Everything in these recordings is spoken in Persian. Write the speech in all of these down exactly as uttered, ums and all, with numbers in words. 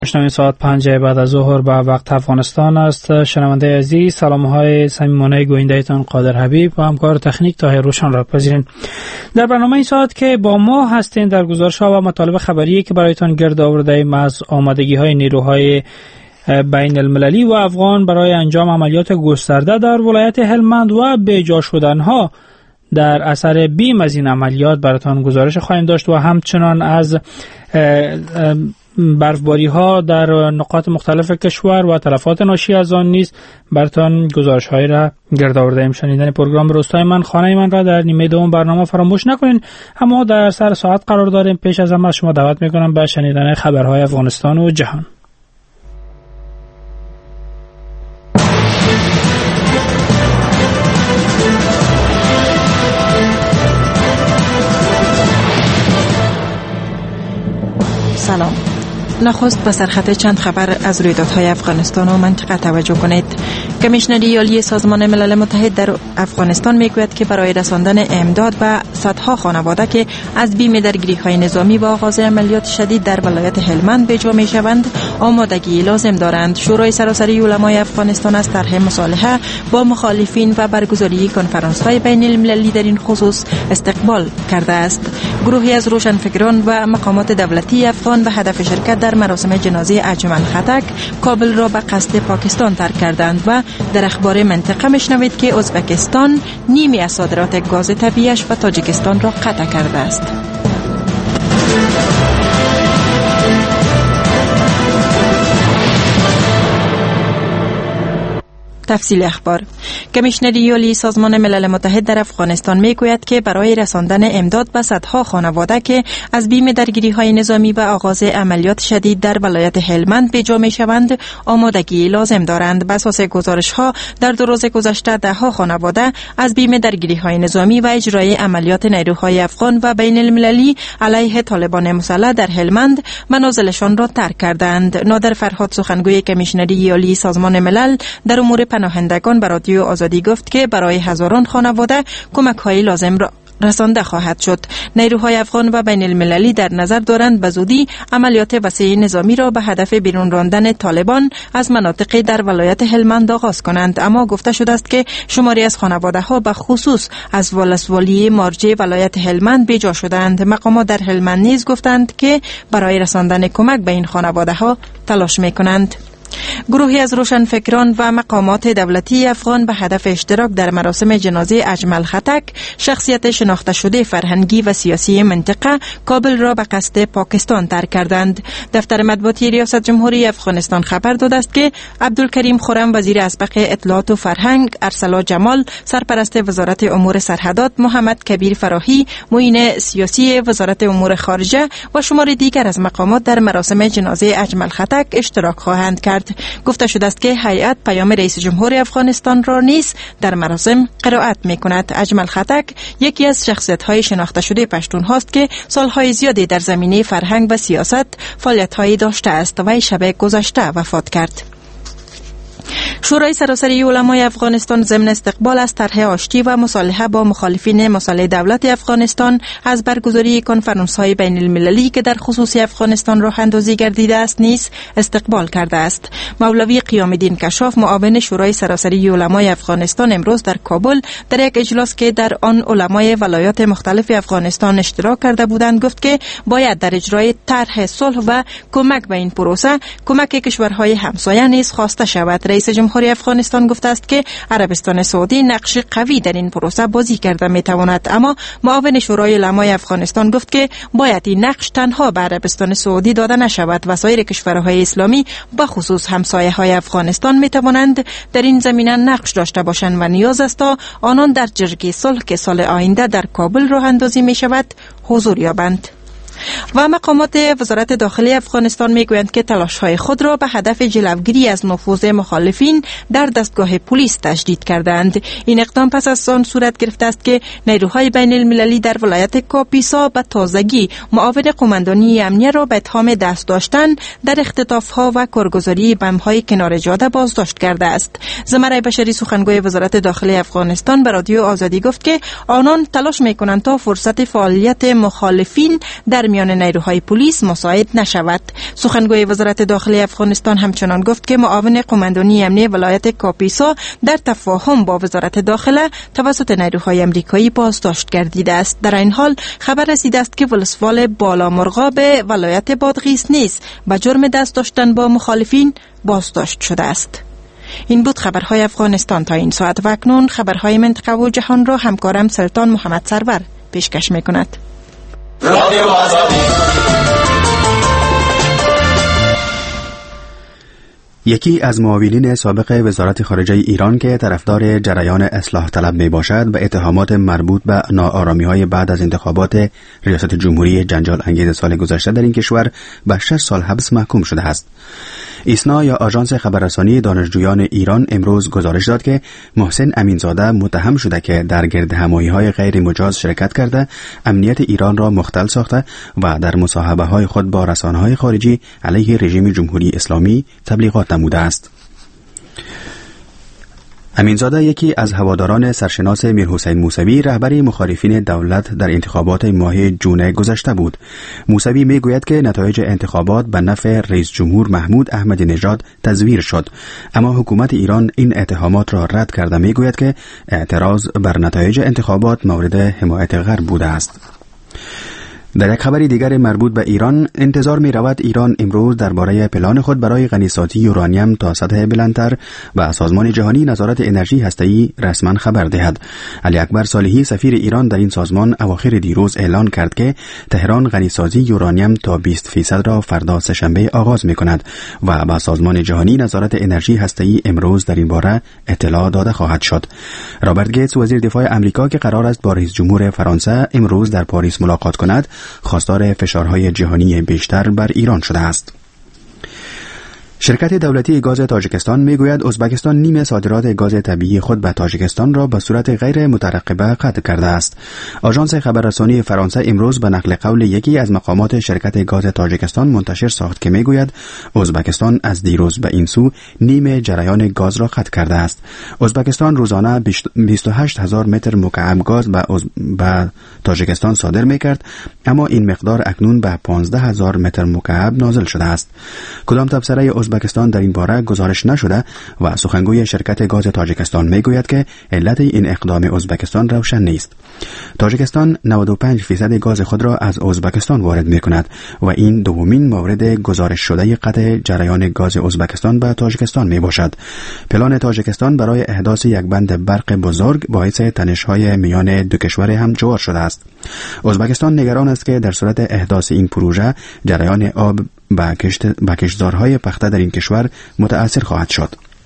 شنوین ساعت پنج بعد از ظهر به وقت افغانستان است. شنونده عزیز، سلام های صمیمانه گوینده‌تان قادر حبیب و همکار تکنیک طاهر روشن را پذیرین. در برنامه این ساعت که با ما هستین در گزارش‌ها و مطالب خبری که برایتان گرد آورده ایم از آمادگی‌های نیروهای بین المللی و افغان برای انجام عملیات گسترده در ولایت هلمند و بجا شدنها در اثر بیم از این عملیات براتان گزارش خواهیم داشت و همچنان از برفباری ها در نقاط مختلف کشور و تلفات ناشی از آن نیز براتان گزارش هایی را گرد آورده ایم. شنیدن پروگرام روستای من خانه من را در نیمه دوم برنامه فراموش نکنین. اما در سر ساعت قرار داریم. پیش از همه شما دعوت میکنم به شنیدن خبرهای افغانستان و جهان. سلام. نخست به سرخط چند خبر از رویدادهای افغانستان و منطقه توجه کنید. کمیشنری عالی سازمان ملل متحد در افغانستان میگوید که برای رساندن امداد به صدها خانواده که از بیم درگیری‌های نظامی و آغاز عملیات شدید در ولایت هلمند به جا می‌شوند، آمادگی لازم دارند. شورای سراسری علمای افغانستان از طرح مصالحه با مخالفین و برگزاری کنفرانس‌های بین المللی در این خصوص استقبال کرده است. گروهی از روشنفکران و مقامات دولتی افغان به هدف شرکت در مراسم جنازه اجمل خطک کابل را به قصد پاکستان ترک کردند و در اخبار منطقه میشنوید که ازبکستان نیمی از صادرات گاز طبیعیش و تاجیکستان را قطع کرده است. تفصیل اخبار. کمیشنری عالی سازمان ملل متحد در افغانستان میگوید که برای رساندن امداد به صدها خانواده که از بیم درگیری‌های نظامی و آغاز عملیات شدید در ولایت هلمند به جا می‌شوند، آمادگی لازم دارند. بر اساس گزارش‌ها در دو روز گذشته ده‌ها خانواده از بیم درگیری‌های نظامی و اجرای عملیات نیروهای افغان و بین المللی علیه طالبان مسلح در هلمند منازلشان را ترک کردند. نادر فرهاد، سخنگوی کمیشنری عالی سازمان ملل در امور پناهندگان، به رادیو آزادی گفت که برای هزاران خانواده کمک‌های لازم را رسانده خواهد شد. نیروهای افغان و بین المللی در نظر دارند به زودی عملیات وسیع نظامی را به هدف بیرون راندن طالبان از مناطق در ولایت هلمند آغاز کنند، اما گفته شده است که شماری از خانواده ها به خصوص از ولسوالی مارجه ولایت هلمند به جا شدند. مقامات در هلمند نیز گفتند که برای رساندن کمک به این خانواده ها تلاش میکنند. گروهی از روشنفکران و مقامات دولتی افغان به هدف اشتراک در مراسم جنازه اجمل خطک، شخصیت شناخته شده فرهنگی و سیاسی منطقه، کابل را به قصد پاکستان ترک کردند. دفتر مطبوعاتی ریاست جمهوری افغانستان خبر داده است که عبدالکریم خرم وزیر اسبق اطلاعات و فرهنگ، ارسلا جمال سرپرست وزارت امور سرحدات، محمد کبیر فراهی معین سیاسی وزارت امور خارجه و شمار دیگر از مقامات در مراسم جنازه اجمل خطک اشتراک خواهند کرد. گفته شده است که هیئت پیام رئیس جمهور افغانستان را نیز در مراسم قرائت می‌کند. اجمل خطک یکی از شخصیت‌های شناخته شده پشتون هاست که سال‌های زیادی در زمینه فرهنگ و سیاست فعالیت‌هایی داشته است و شب گذشته وفات کرد. شورای سراسری علمای افغانستان ضمن استقبال از طرح آشتی و مصالحه با مخالفین مسلح دولت افغانستان از برگزاری کنفرانس‌های بین المللی که در خصوص افغانستان راه اندازی گردیده است نیز استقبال کرده است. مولوی قیام الدین کشاف، معاون شورای سراسری علمای افغانستان، امروز در کابل در یک اجلاس که در آن علمای ولایات مختلف افغانستان اشتراک کرده بودند گفت که باید در اجرای طرح صلح و کمک به این پروسه کمک کشورهای همسایه نیز خواسته شود. رئیس جمهوری افغانستان گفته است که عربستان سعودی نقش قوی در این پروسه بازی کرده میتواند، اما معاون شورای علمای افغانستان گفت که باید این نقش تنها به عربستان سعودی داده نشود و سایر کشورهای اسلامی به خصوص همسایه های افغانستان میتوانند در این زمینه نقش داشته باشند و نیاز است تا آنان در جرگه صلح که سال آینده در کابل راه اندازی می شود حضور یابند. و مقامات وزارت داخلی افغانستان میگویند که تلاش‌های خود را به هدف جلوگیری از نفوذ مخالفین در دستگاه پلیس تشدید کردند. این اقدام پس از آن صورت گرفته است که نیروهای بین المللی در ولایت کاپیسا به تازگی معاون قماندانی امنیه را به اتهام دست داشتن در اختطاف‌ها و کارگزاری بم‌های کنار جاده بازداشت کرده است. زمره بشری، سخنگوی وزارت داخلی افغانستان، به رادیو آزادی گفت که آنان تلاش می‌کنند تا فرصت فعالیت مخالفین در میان نیروهای پلیس مساعد نشود. سخنگوی وزارت داخلی افغانستان همچنان گفت که معاون قماندانی امنیه ولایت کاپیسا در تفاهم با وزارت داخله توسط نیروهای امریکایی بازداشت گردیده است. در این حال خبر رسیده است که ولسوالی بالامرغاب ولایت بادغیس نیز به جرم دست داشتن با مخالفین بازداشت شده است. این بود خبرهای افغانستان تا این ساعت و اکنون خبرهای منطقه و جهان را همکارم سلطان محمد سرور پیشکش می‌کند. یکی از معاونین سابق وزارت خارجه ایران که طرفدار جریان اصلاح طلب می باشد و اتهامات مربوط به ناآرامی‌های بعد از انتخابات ریاست جمهوری جنجال انگیز سال گذشته در این کشور به شش سال حبس محکوم شده است. ایسنا یا آژانس خبررسانی دانشجویان ایران امروز گزارش داد که محسن امینزاده متهم شده که در گردهمایی‌های غیر مجاز شرکت کرده، امنیت ایران را مختل ساخته و در مصاحبه‌های خود با رسانه‌های خارجی علیه رژیم جمهوری اسلامی تبلیغات نموده است. امینزاده یکی از هواداران سرشناس میرحسین موسوی رهبر مخالفین دولت در انتخابات ماه جون گذشته بود. موسوی میگوید که نتایج انتخابات به نفع رئیس جمهور محمود احمدی نژاد تزویر شد، اما حکومت ایران این اتهامات را رد کرده میگوید که اعتراض بر نتایج انتخابات مورد حمایت غرب بوده است. در یک خبر دیگر مربوط به ایران، انتظار می رود ایران امروز درباره پلان خود برای غنیسازی یورانیم تا سطح بلندتر و سازمان جهانی نظارت انرژی هسته‌ای رسما خبر دهد. علی اکبر صالحی سفیر ایران در این سازمان اواخر دیروز اعلان کرد که تهران غنیسازی یورانیم تا بیست فیصد را فردا سه‌شنبه آغاز می کند و با سازمان جهانی نظارت انرژی هسته‌ای امروز در این باره اطلاع داده خواهد شد. رابرت گیتس وزیر دفاع آمریکا که قرار است با رئیس جمهور فرانسه امروز در پاریس ملاقات کند، خواستار فشارهای جهانی بیشتر بر ایران شده است. شرکت دولتی گاز تاجیکستان میگوید ازبکستان نیم صادرات گاز طبیعی خود به تاجیکستان را به صورت غیر مترقبه قطع کرده است. آژانس خبررسانی فرانسه امروز به نقل قول یکی از مقامات شرکت گاز تاجیکستان منتشر ساخت که میگوید ازبکستان از دیروز به این سو نیم جریان گاز را قطع کرده است. ازبکستان روزانه بیست و هشت هزار متر مکعب گاز به از... به تاجیکستان صادر میکرد، اما این مقدار اکنون به پانزده هزار متر مکعب نازل شده است. کدام تبصره ازبکستان در این باره گزارش نشده و سخنگوی شرکت گاز تاجیکستان میگوید که علت این اقدام ازبکستان روشن نیست. تاجیکستان نود و پنج فیصد گاز خود را از ازبکستان وارد میکند و این دومین مورد گزارش شده قطع جریان گاز ازبکستان به تاجیکستان میباشد. پلان تاجیکستان برای احداث یک بند برق بزرگ باعث تنش‌های میان دو کشور همجوار شده است. ازبکستان نگران است که در صورت احداث این پروژه جریان آب با کشتزارهای پخته در این کشور متأثر خواهد شد.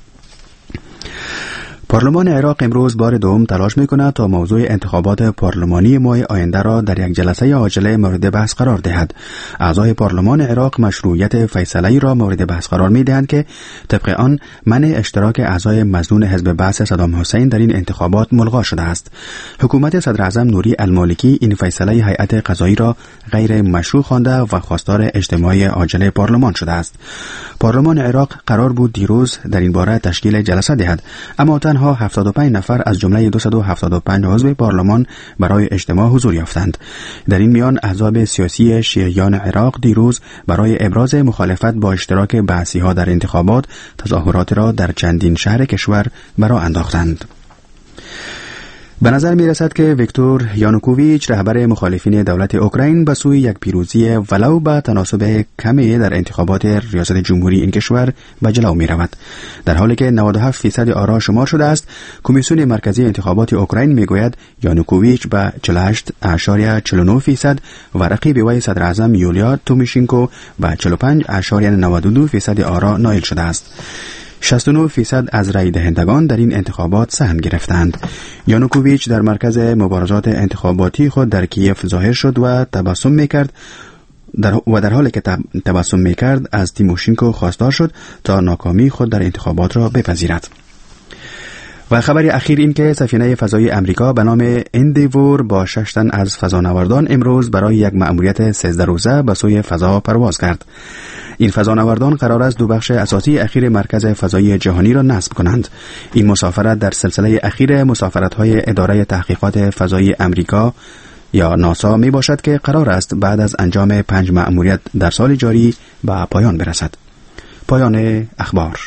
پارلمان عراق امروز بار دوم تلاش می‌کند تا موضوع انتخابات پارلمانی ماه آینده را در یک جلسه عاجله مورد بحث قرار دهد. اعضای پارلمان عراق مشروعیت فیصله‌ای را مورد بحث قرار می‌دهند که طبق آن منع اشتراک اعضای مظنون حزب بعث صدام حسین در این انتخابات ملغا شده است. حکومت صدراعظم نوری المالکی این فیصله هیئت قضایی را غیر مشروع خوانده و خواستار اجتماع عاجل پارلمان شده است. پارلمان عراق قرار بود دیروز در این باره تشکیل جلسه دهد، اما تنها هفتاد و پنج نفر از جمله دویست و هفتاد و پنج عضو پارلمان برای اجتماع حضور یافتند. در این میان احزاب سیاسی شیعیان عراق دیروز برای ابراز مخالفت با اشتراک بعثی‌ها در انتخابات تظاهرات را در چندین شهر کشور برآ انداختند. به نظر می رسد که ویکتور یانوکوویچ رهبر مخالفین دولت اوکراین به سوی یک پیروزی ولو با تناسب کمی در انتخابات ریاست جمهوری این کشور به جلو می رود. در حالی که نود و هفت فیصد آرا شمار شده است، کمیسیون مرکزی انتخابات اوکراین می گوید یانوکوویچ به چهل و هشت اشاریه چهل و نه فیصد و رقیب وی صدر اعظم یولیا تومیشینکو به چهل و پنج اشاریه نود و دو فیصد آرا نائل شده است. شصت و نه فیصد از رای دهندگان در این انتخابات سهم گرفتند. یانوکوویچ در مرکز مبارزات انتخاباتی خود در کیف ظاهر شد و تبسم میکرد در و در حالی که تبسم میکرد از تیموشینکو خواستار شد تا ناکامی خود در انتخابات را بپذیرد. و خبری اخیر این که سفینه فضایی امریکا به نام اندیور با شش تن از فضانوردان امروز برای یک مأموریت سیزده روزه به سوی فضا پرواز کرد. این فضانوردان قرار است دو بخش اساسی اخیر مرکز فضایی جهانی را نصب کنند. این مسافرت در سلسله اخیر مسافرت‌های اداره تحقیقات فضایی امریکا یا ناسا می باشد که قرار است بعد از انجام پنج مأموریت در سال جاری به پایان برسد. پایان اخبار.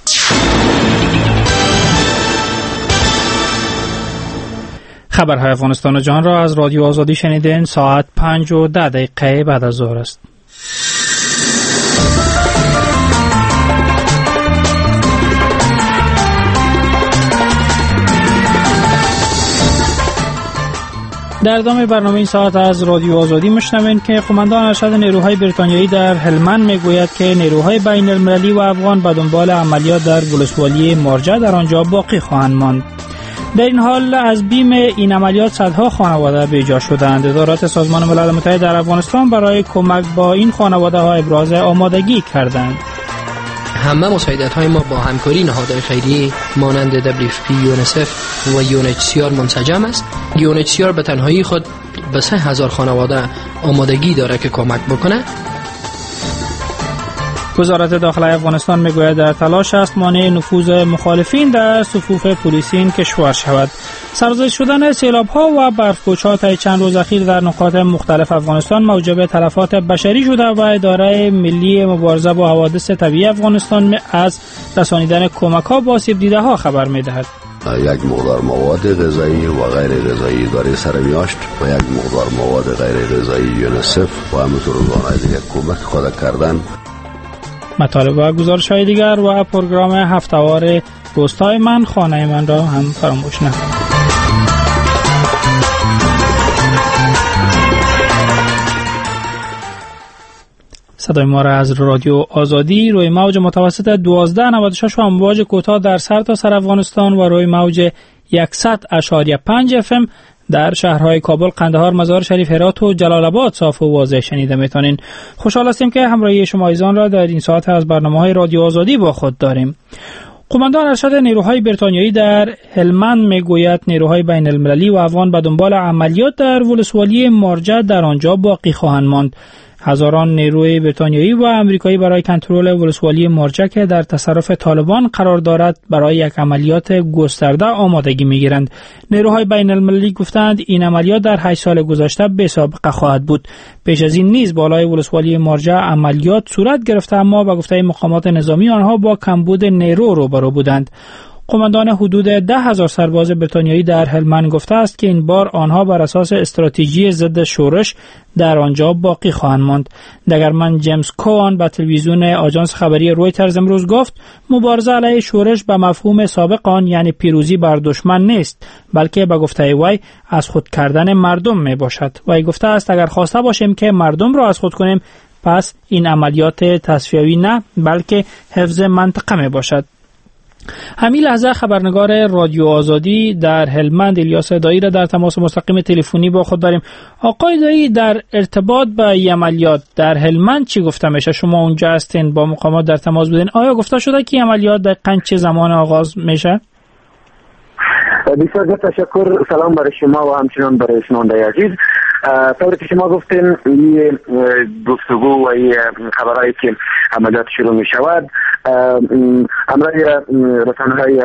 خبرهای افغانستان و جهان را از رادیو آزادی شنیدین. ساعت پنج و ده دقیقه بعد از ظهر است. در ادامه برنامه این ساعت از رادیو آزادی میشنوین که قماندان ارشد نیروهای بریتانیایی در هلمند میگوید که نیروهای بین المللی و افغان به دنبال عملیات در ولسوالی مارجه در آنجا باقی خواهند ماند. در این حال از بیم این عملیات صدها خانواده بی‌جا شدند. ادارات سازمان ملل متحد در افغانستان برای کمک با این خانواده ها ابراز آمادگی کردند. همه مساعدت‌های ما با همکاری نهادهای خیریه مانند دبلیو اف پی، یونیسف و یو ان اچ سی آر منسجم است. یو ان اچ سی آر به تنهایی خود به سه هزار خانواده آمادگی داره که کمک بکنه. وزارت داخلی افغانستان میگوید در تلاش است مانع نفوذ مخالفین در صفوف پلیسی این کشور شود. سرازیر شدن سیلاب‌ها و برف‌پوش‌ها طی چند روز اخیر در نقاط مختلف افغانستان موجب تلفات بشری شده و اداره ملی مبارزه با حوادث طبیعی افغانستان از رسانیدن کمک‌ها به آسیب دیده‌ها خبر می‌دهد. یک مقدار مواد غذایی و غیر غذایی داره سرمیاشت و یک مقدار مواد غیر غذایی یونیسف و همینطور ارگان‌های دیگه کمک خود کردن. مطالب و گزارش‌های دیگر و پروگرام هفته‌وار روستای من خانه من را هم فراموش نکنید. صدای ما را از رادیو آزادی روی موج متوسط دوازده نود و شش و امواج کوتاه در سرتاسر افغانستان و روی موج صد و پنج اف ام در شهرهای کابل، قندهار، مزار شریف، هرات و جلال آباد صاف و واضح شنیده میتونین. خوشحال هستیم که همراهی شما عزیزان را در این ساعت از برنامه‌های رادیو آزادی با خود داریم. قماندان ارشد نیروهای بریتانیایی در هلمند میگوید نیروهای بین المللی و افغان به دنبال عملیات در ولسوالی مارجه در آنجا باقی خواهند ماند. هزاران نیروی بریتانیایی و آمریکایی برای کنترل ولسوالی مارجه که در تصرف طالبان قرار دارد برای یک عملیات گسترده آمادگی میگیرند. نیروهای بین المللی گفتند این عملیات در هشت سال گذشته بی سابقه خواهد بود. پیش از این نیز بالای ولسوالی مارجه عملیات صورت گرفته، اما به گفته مقامات نظامی آنها با کمبود نیرو روبرو بودند. قماندان حدود ده هزار سرباز بریتانیایی در هلمند گفته است که این بار آنها بر اساس استراتژی ضد شورش در آنجا باقی خواهند ماند. دگرمن جیمز کوان به تلویزیون آژانس خبری رویترز امروز گفت مبارزه علیه شورش به مفهوم سابق آن یعنی پیروزی بر دشمن نیست، بلکه به گفته وی از خود کردن مردم می باشد. وی گفته است اگر خواسته باشیم که مردم را از خود کنیم پس این عملیات تصفیوی نه بلکه حفظ منطقه می باشد. همین لحظه خبرنگار رادیو آزادی در هلمند الیاس دایی را در تماس مستقیم تلفنی با خود داریم. آقای دایی، در ارتباط با عملیات در هلمند چی گفته میشه؟ شما اونجا هستین، با مقامات در تماس بودین. آیا گفته شده که عملیات دقیقاً چه زمان آغاز میشه؟ بسیار تشکر. سلام برای شما و همچنان برای شنونده عزیز. طوری که شما گفتین این گفتگو و این خبرهایی که عملیات شروع می شود امرای رسانه‌های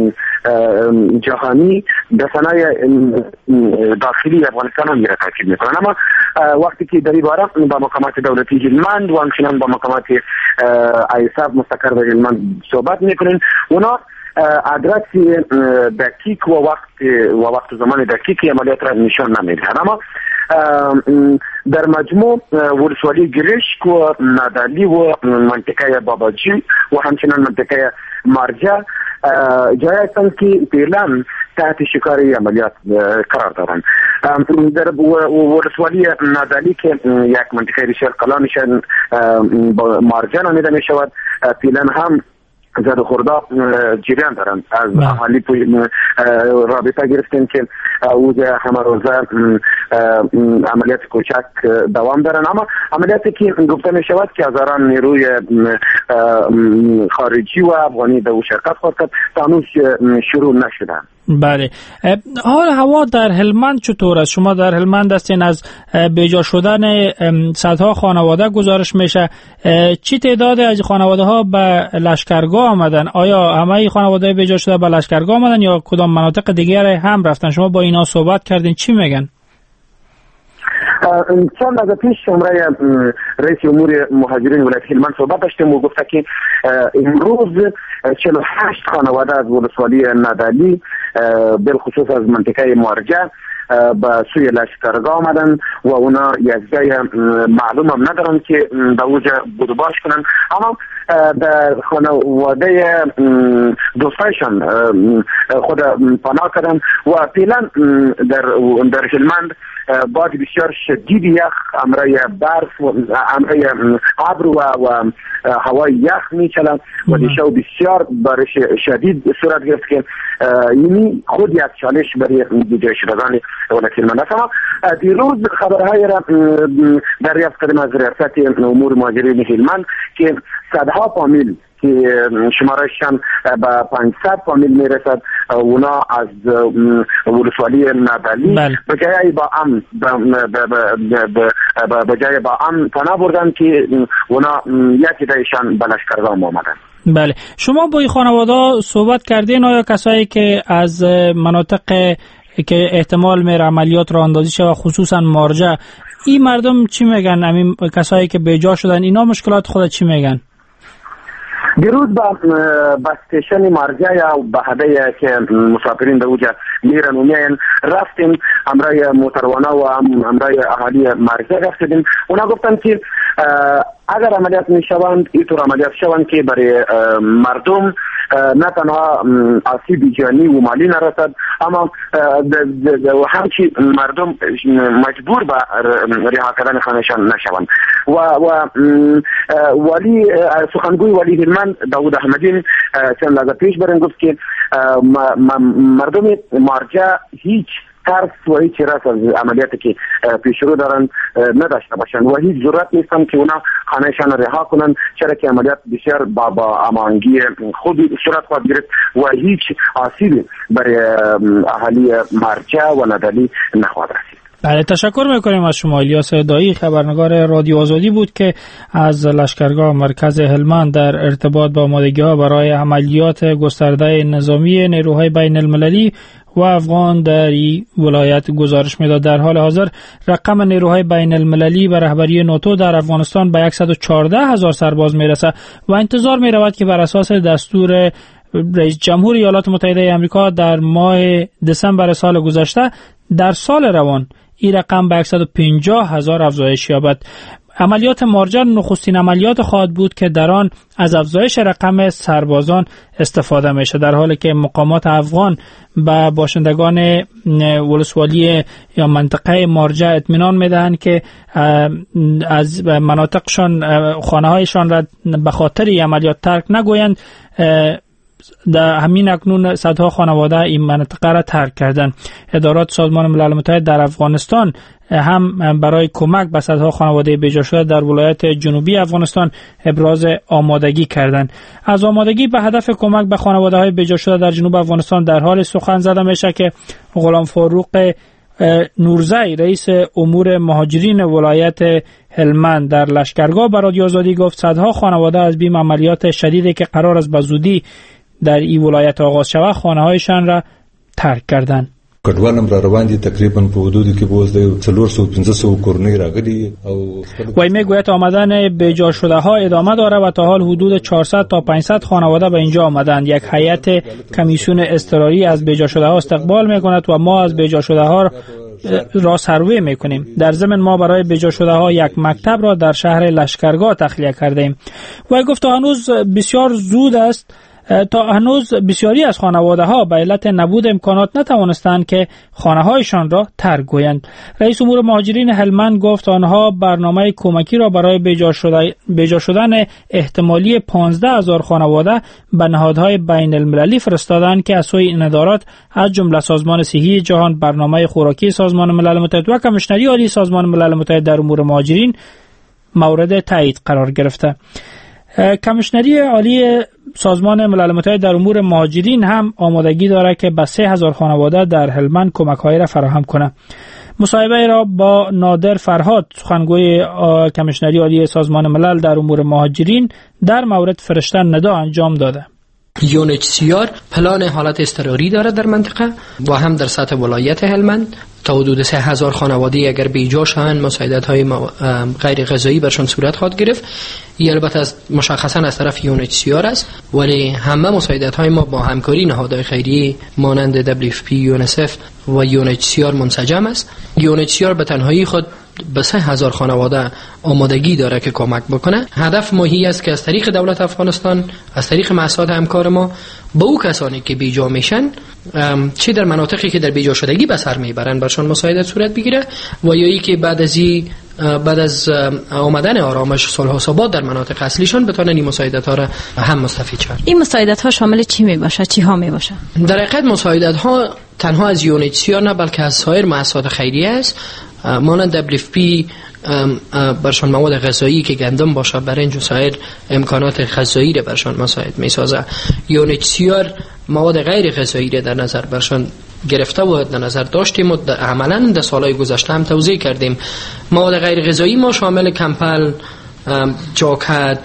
جهانی رسانه‌های داخلی افغانستان هم میره تاکید میکنن، اما وقتی که در این باره با مقامات دولتی هلمند و همچنان با مقامات ایساف مستقر در هلمند صحبت میکنن، اونا ادرس دقیق و وقت و وقت زمان دقیقی عملیات را نشان نمیدهند، اما در مجموع ولسوالی گرشک و نادالی و منطقه باباجی و همچنان منطقه مارجه جایی هستند که فعلا تحت شکار عملیات قرار دارند. در ولسوالی نادالی که یک منطقه ریشل قلا میشن مارجه نامیده می شود، فعلا هم زد و خورده جریان دارند. از اهالی رابطه گرفتیم که اوز همه روزه عملیات کوچک دوام دارن، اما عملیاتی که گفته می شود که هزاران نیروی خارجی و افغانی در او شرکت خواهد کرد هنوز شروع نشدن. بله، حال هوا در هلمند چطور است؟ شما در هلمند هستین، از بیجا شدن صدها خانواده گزارش میشه. چی تعداد از خانواده ها به لشکرگاه آمدن؟ آیا همه خانواده بیجا شده به لشکرگاه آمدن یا کدام مناطق دیگر هم رفتن؟ شما با اینا صحبت کردین، چی میگن؟ چند از پیش شماره رئیس امور مهاجرین ولایت هلمند صحبت داشتیم و گفته که امروز چهل و هشت خانواده از ولسوالی ندلی بالخصوص از منطقه مارجه به سوی لشکرگاه آمدن و اونا یک جای معلوم هم ندارن که به اوجا بودباش کنن، اما در خانواده دوستایشان خود پناه کردن و فعلا در در هلمند باد بسیار شدید یخ امرای برف و امرای ابر و, و هوای یخ میچلن و دیشب بسیار بارش شدید صورت گرفت که اینی خود یک چالش برای دیگر شدگان ولایت هلمند است. اما دیروز خبرهای را دریافت کردیم از ریاست امور مهاجرین هلمند که صدها فامیل که شمارشان به پانصد فامیل میرسد اونا از ولسوالی ندلی به جای با امن به جای با امن پناه بردن که اونا یکی دایشان به لشکرگاه آمدن. بله، شما با این خانواده صحبت کردین؟ آیا کسایی که از مناطق که احتمال میره عملیات را اندازی شود خصوصا مارجه، این مردم چی میگن؟ همین کسایی که به جا شدن اینا مشکلات خود چی میگن؟ دیروز با استیشن مارجه یا به هده که مسافرین به اوجا میرن و میین رفتیم امرای موتروانا و امرای اهالی مارجه رفتیم. اونا گفتن که اگر عملیات میشوند اینطور عملیات شوند که برای مردم نه تنها آسیب جانی و مالی نرسد، اما همچی مردم مجبور به رها کردن خانهشان نشوند. و و ولی سخنگوی ولی هلمند داود احمدی چند لحظه پیش برن گفت که مردم مارجه هیچ ترس و هیچ راست از عملیاتی که پیش رو دارن نداشته باشن و هیچ ضرورت نیستن که اونا خانهشان رها کنن، چرا که عملیات بسیار با, با امانگی خود صورت خواهد گرفت و هیچ آسیبی برای اهالی مارجه و ندلی نخواهد رسید. بله، تشکر میکنیم از شما. الیاس دایی خبرنگار رادیو آزادی بود که از لشکرگاه مرکز هلمند در ارتباط با آمادگی‌ها برای عملیات گسترده نظامی نیروهای بین المللی و افغان در این ولایت گزارش میداد. در حال حاضر رقم نیروهای بین المللی به رهبری ناتو در افغانستان به صد و چهارده هزار سرباز میرسه و انتظار میرود که بر اساس دستور رئیس جمهور ایالات متحده آمریکا در ماه دسامبر سال گذشته در سال روان این رقم به صد و پنجاه هزار افزایش یابد. عملیات مارجه نخستین عملیات خواهد بود که در آن از افزایش رقم سربازان استفاده میشه، در حالی که مقامات افغان به باشندگان ولسوالی یا منطقه مارجه اطمینان میدهند که از مناطقشان خانه‌هایشان را به خاطر عملیات ترک نگویند. در همین اکنون صدها خانواده این منطقه را ترک کردند. ادارات سازمان ملل متحد در افغانستان هم برای کمک به صدها خانواده بیجا شده در ولایت جنوبی افغانستان ابراز آمادگی کردند. از آمادگی به هدف کمک به خانواده‌های بیجا شده در جنوب افغانستان در حال سخن زده میشه که غلام فاروق نورزی رئیس امور مهاجرین ولایت هلمند در لشکرگاه به رادیو آزادی گفت صدها خانواده از بیم عملیات شدیدی که قرار است به زودی در این ولایت آغاز شود خانه‌هایشان را ترک کردند. کډوالم را روان دي تقریبا په حدود کې بوز د چهارصد پنځه کورنۍ راغلي او وای میگوید آمدن بیجا شده ها ادامه داره و تا حال حدود چهارصد تا پانصد خانواده به اینجا آمدند. یک هیئت کمیسیون اضطراری از بیجا شده ها استقبال میکند و ما از بیجا شده ها را سروی میکنیم. در ضمن ما برای بیجا شده ها یک مکتب را در شهر لشکرگاه تخلیه کرده ایم. وای گفت هنوز بسیار زود است، تا هنوز بسیاری از خانواده ها به علت نبود امکانات نتوانستند که خانه هایشان را ترک گویند. رئیس امور مهاجرین هلمند گفت آنها برنامه کمکی را برای بیجا شده بیجا شدن احتمالی پانزده هزار خانواده به نهادهای بین المللی فرستادند که از سوی این ادارات از جمله سازمان صحی جهان، برنامه خوراکی سازمان ملل متحد و کمیشنری عالی سازمان ملل متحد در امور مهاجرین مورد تایید قرار گرفته. کمیشنری عالی سازمان ملل متحد در امور مهاجرین هم آمادگی دارد که به سه هزار خانواده در هلمند کمک‌هایی را فراهم کند. مصاحبه را با نادر فرهاد سخنگوی کمیشنری عالی سازمان ملل در امور مهاجرین در مورد فرستادن ندا انجام داده. یو ان اچ سی آر پلان حالت اضطراری داره در منطقه و هم در سطح ولایت هلمند. تا حدود سه هزار خانواده اگر بیجا شوند مساعدت های غیر غذایی برشان صورت خواهد گرفت. این البته از مشخصا از طرف یو ان اچ سی آر است، ولی همه مساعدت های ما با همکاری نهادهای خیریه مانند دبلیو اف پی، یونیسف و یو ان اچ سی آر منسجم است. یو ان اچ سی آر به تنهایی خود به سه هزار خانواده آمادگی داره که کمک بکنه. هدف ماهی است که از طریق دولت افغانستان، از طریق مؤسسات همکار ما، با او کسانی که بیجا میشن، چه در مناطقی که در بیجا شدگی به سر میبرن برشان مساعدت صورت بگیره و یا ای که بعد از ای بعد از آمدن آرامش صلح و ثبات در مناطق اصلیشان بتونن این مساعدت ها را هم مستفید شن. این مساعدت ها شامل چی می باشه؟ چی ها می باشه؟ در حقیقت مساعدت ها تنها از یو ان اچ سی آر نه بلکه از سایر مؤسسات خیریه است. مانند دبلیو اف پی برشان مواد غذایی که گندم باشه، برنج و سایر امکانات غذایی را برشان مساعد می سازه. یو ان اچ سی آر مواد غیر غذایی را در نظر برشان گرفته و در نظر داشتیم و عملا در سالهای گذشته هم توضیح کردیم. مواد غیر غذایی ما شامل کمپل، جاکت،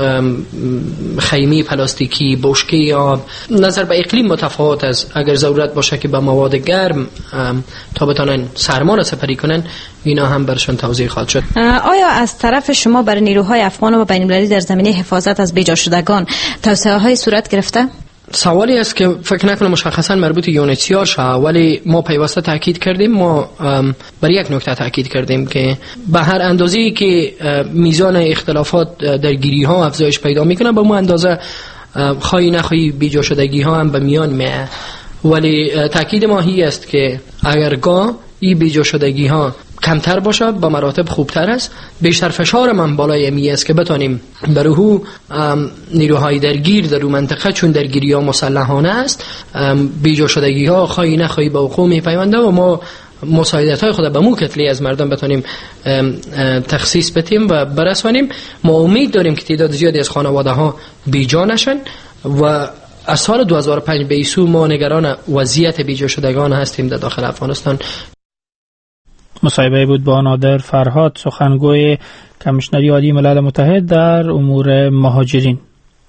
خیمه پلاستیکی، بشکه آب، نظر به اقلیم متفاوت است. اگر ضرورت باشه که با مواد گرم تا بتونن سرما را سپری کنن، اینا هم برشان توضیح خواهد شد. آیا از طرف شما برای نیروهای افغان و بین‌المللی در زمینه حفاظت از بیجا شدگان توسعه های صورت گرفته؟ سوالی است که فکر نکنم مشخصا مربوط یو ان اچ سی آر شه، ولی ما پیوسته تاکید کردیم. ما بر یک نکته تاکید کردیم که به هر اندازه‌ای که میزان اختلافات در گیری ها افزایش پیدا میکنه، به اون اندازه خواهی نخواهی بیجا شدگی ها هم به میان میاد. ولی تاکید ما هی است که اگرگاه این بیجا شدگی ها کمتر باشه به مراتب خوبتر است. بیشتر فشار من بالای امی است که بتانیم برای نیروهای درگیر در اون منطقه، چون درگیری ها مسلحانه است، بیجا شدگی ها خواهی نخواهی به وقوع میپیونده و ما مساعدت های خود به مو کتلی از مردم بتانیم تخصیص بدیم و برسانیم. ما امید داریم که تعداد زیادی از خانواده ها بیجا نشن و از سال دو هزار و پنج به ایسو ما نگران وضعیت بیجا شدگان هستیم در داخل افغانستان. مصاحبه بود با نادر فرهاد، سخنگوی کمیشنری عالی ملل متحد در امور مهاجرین.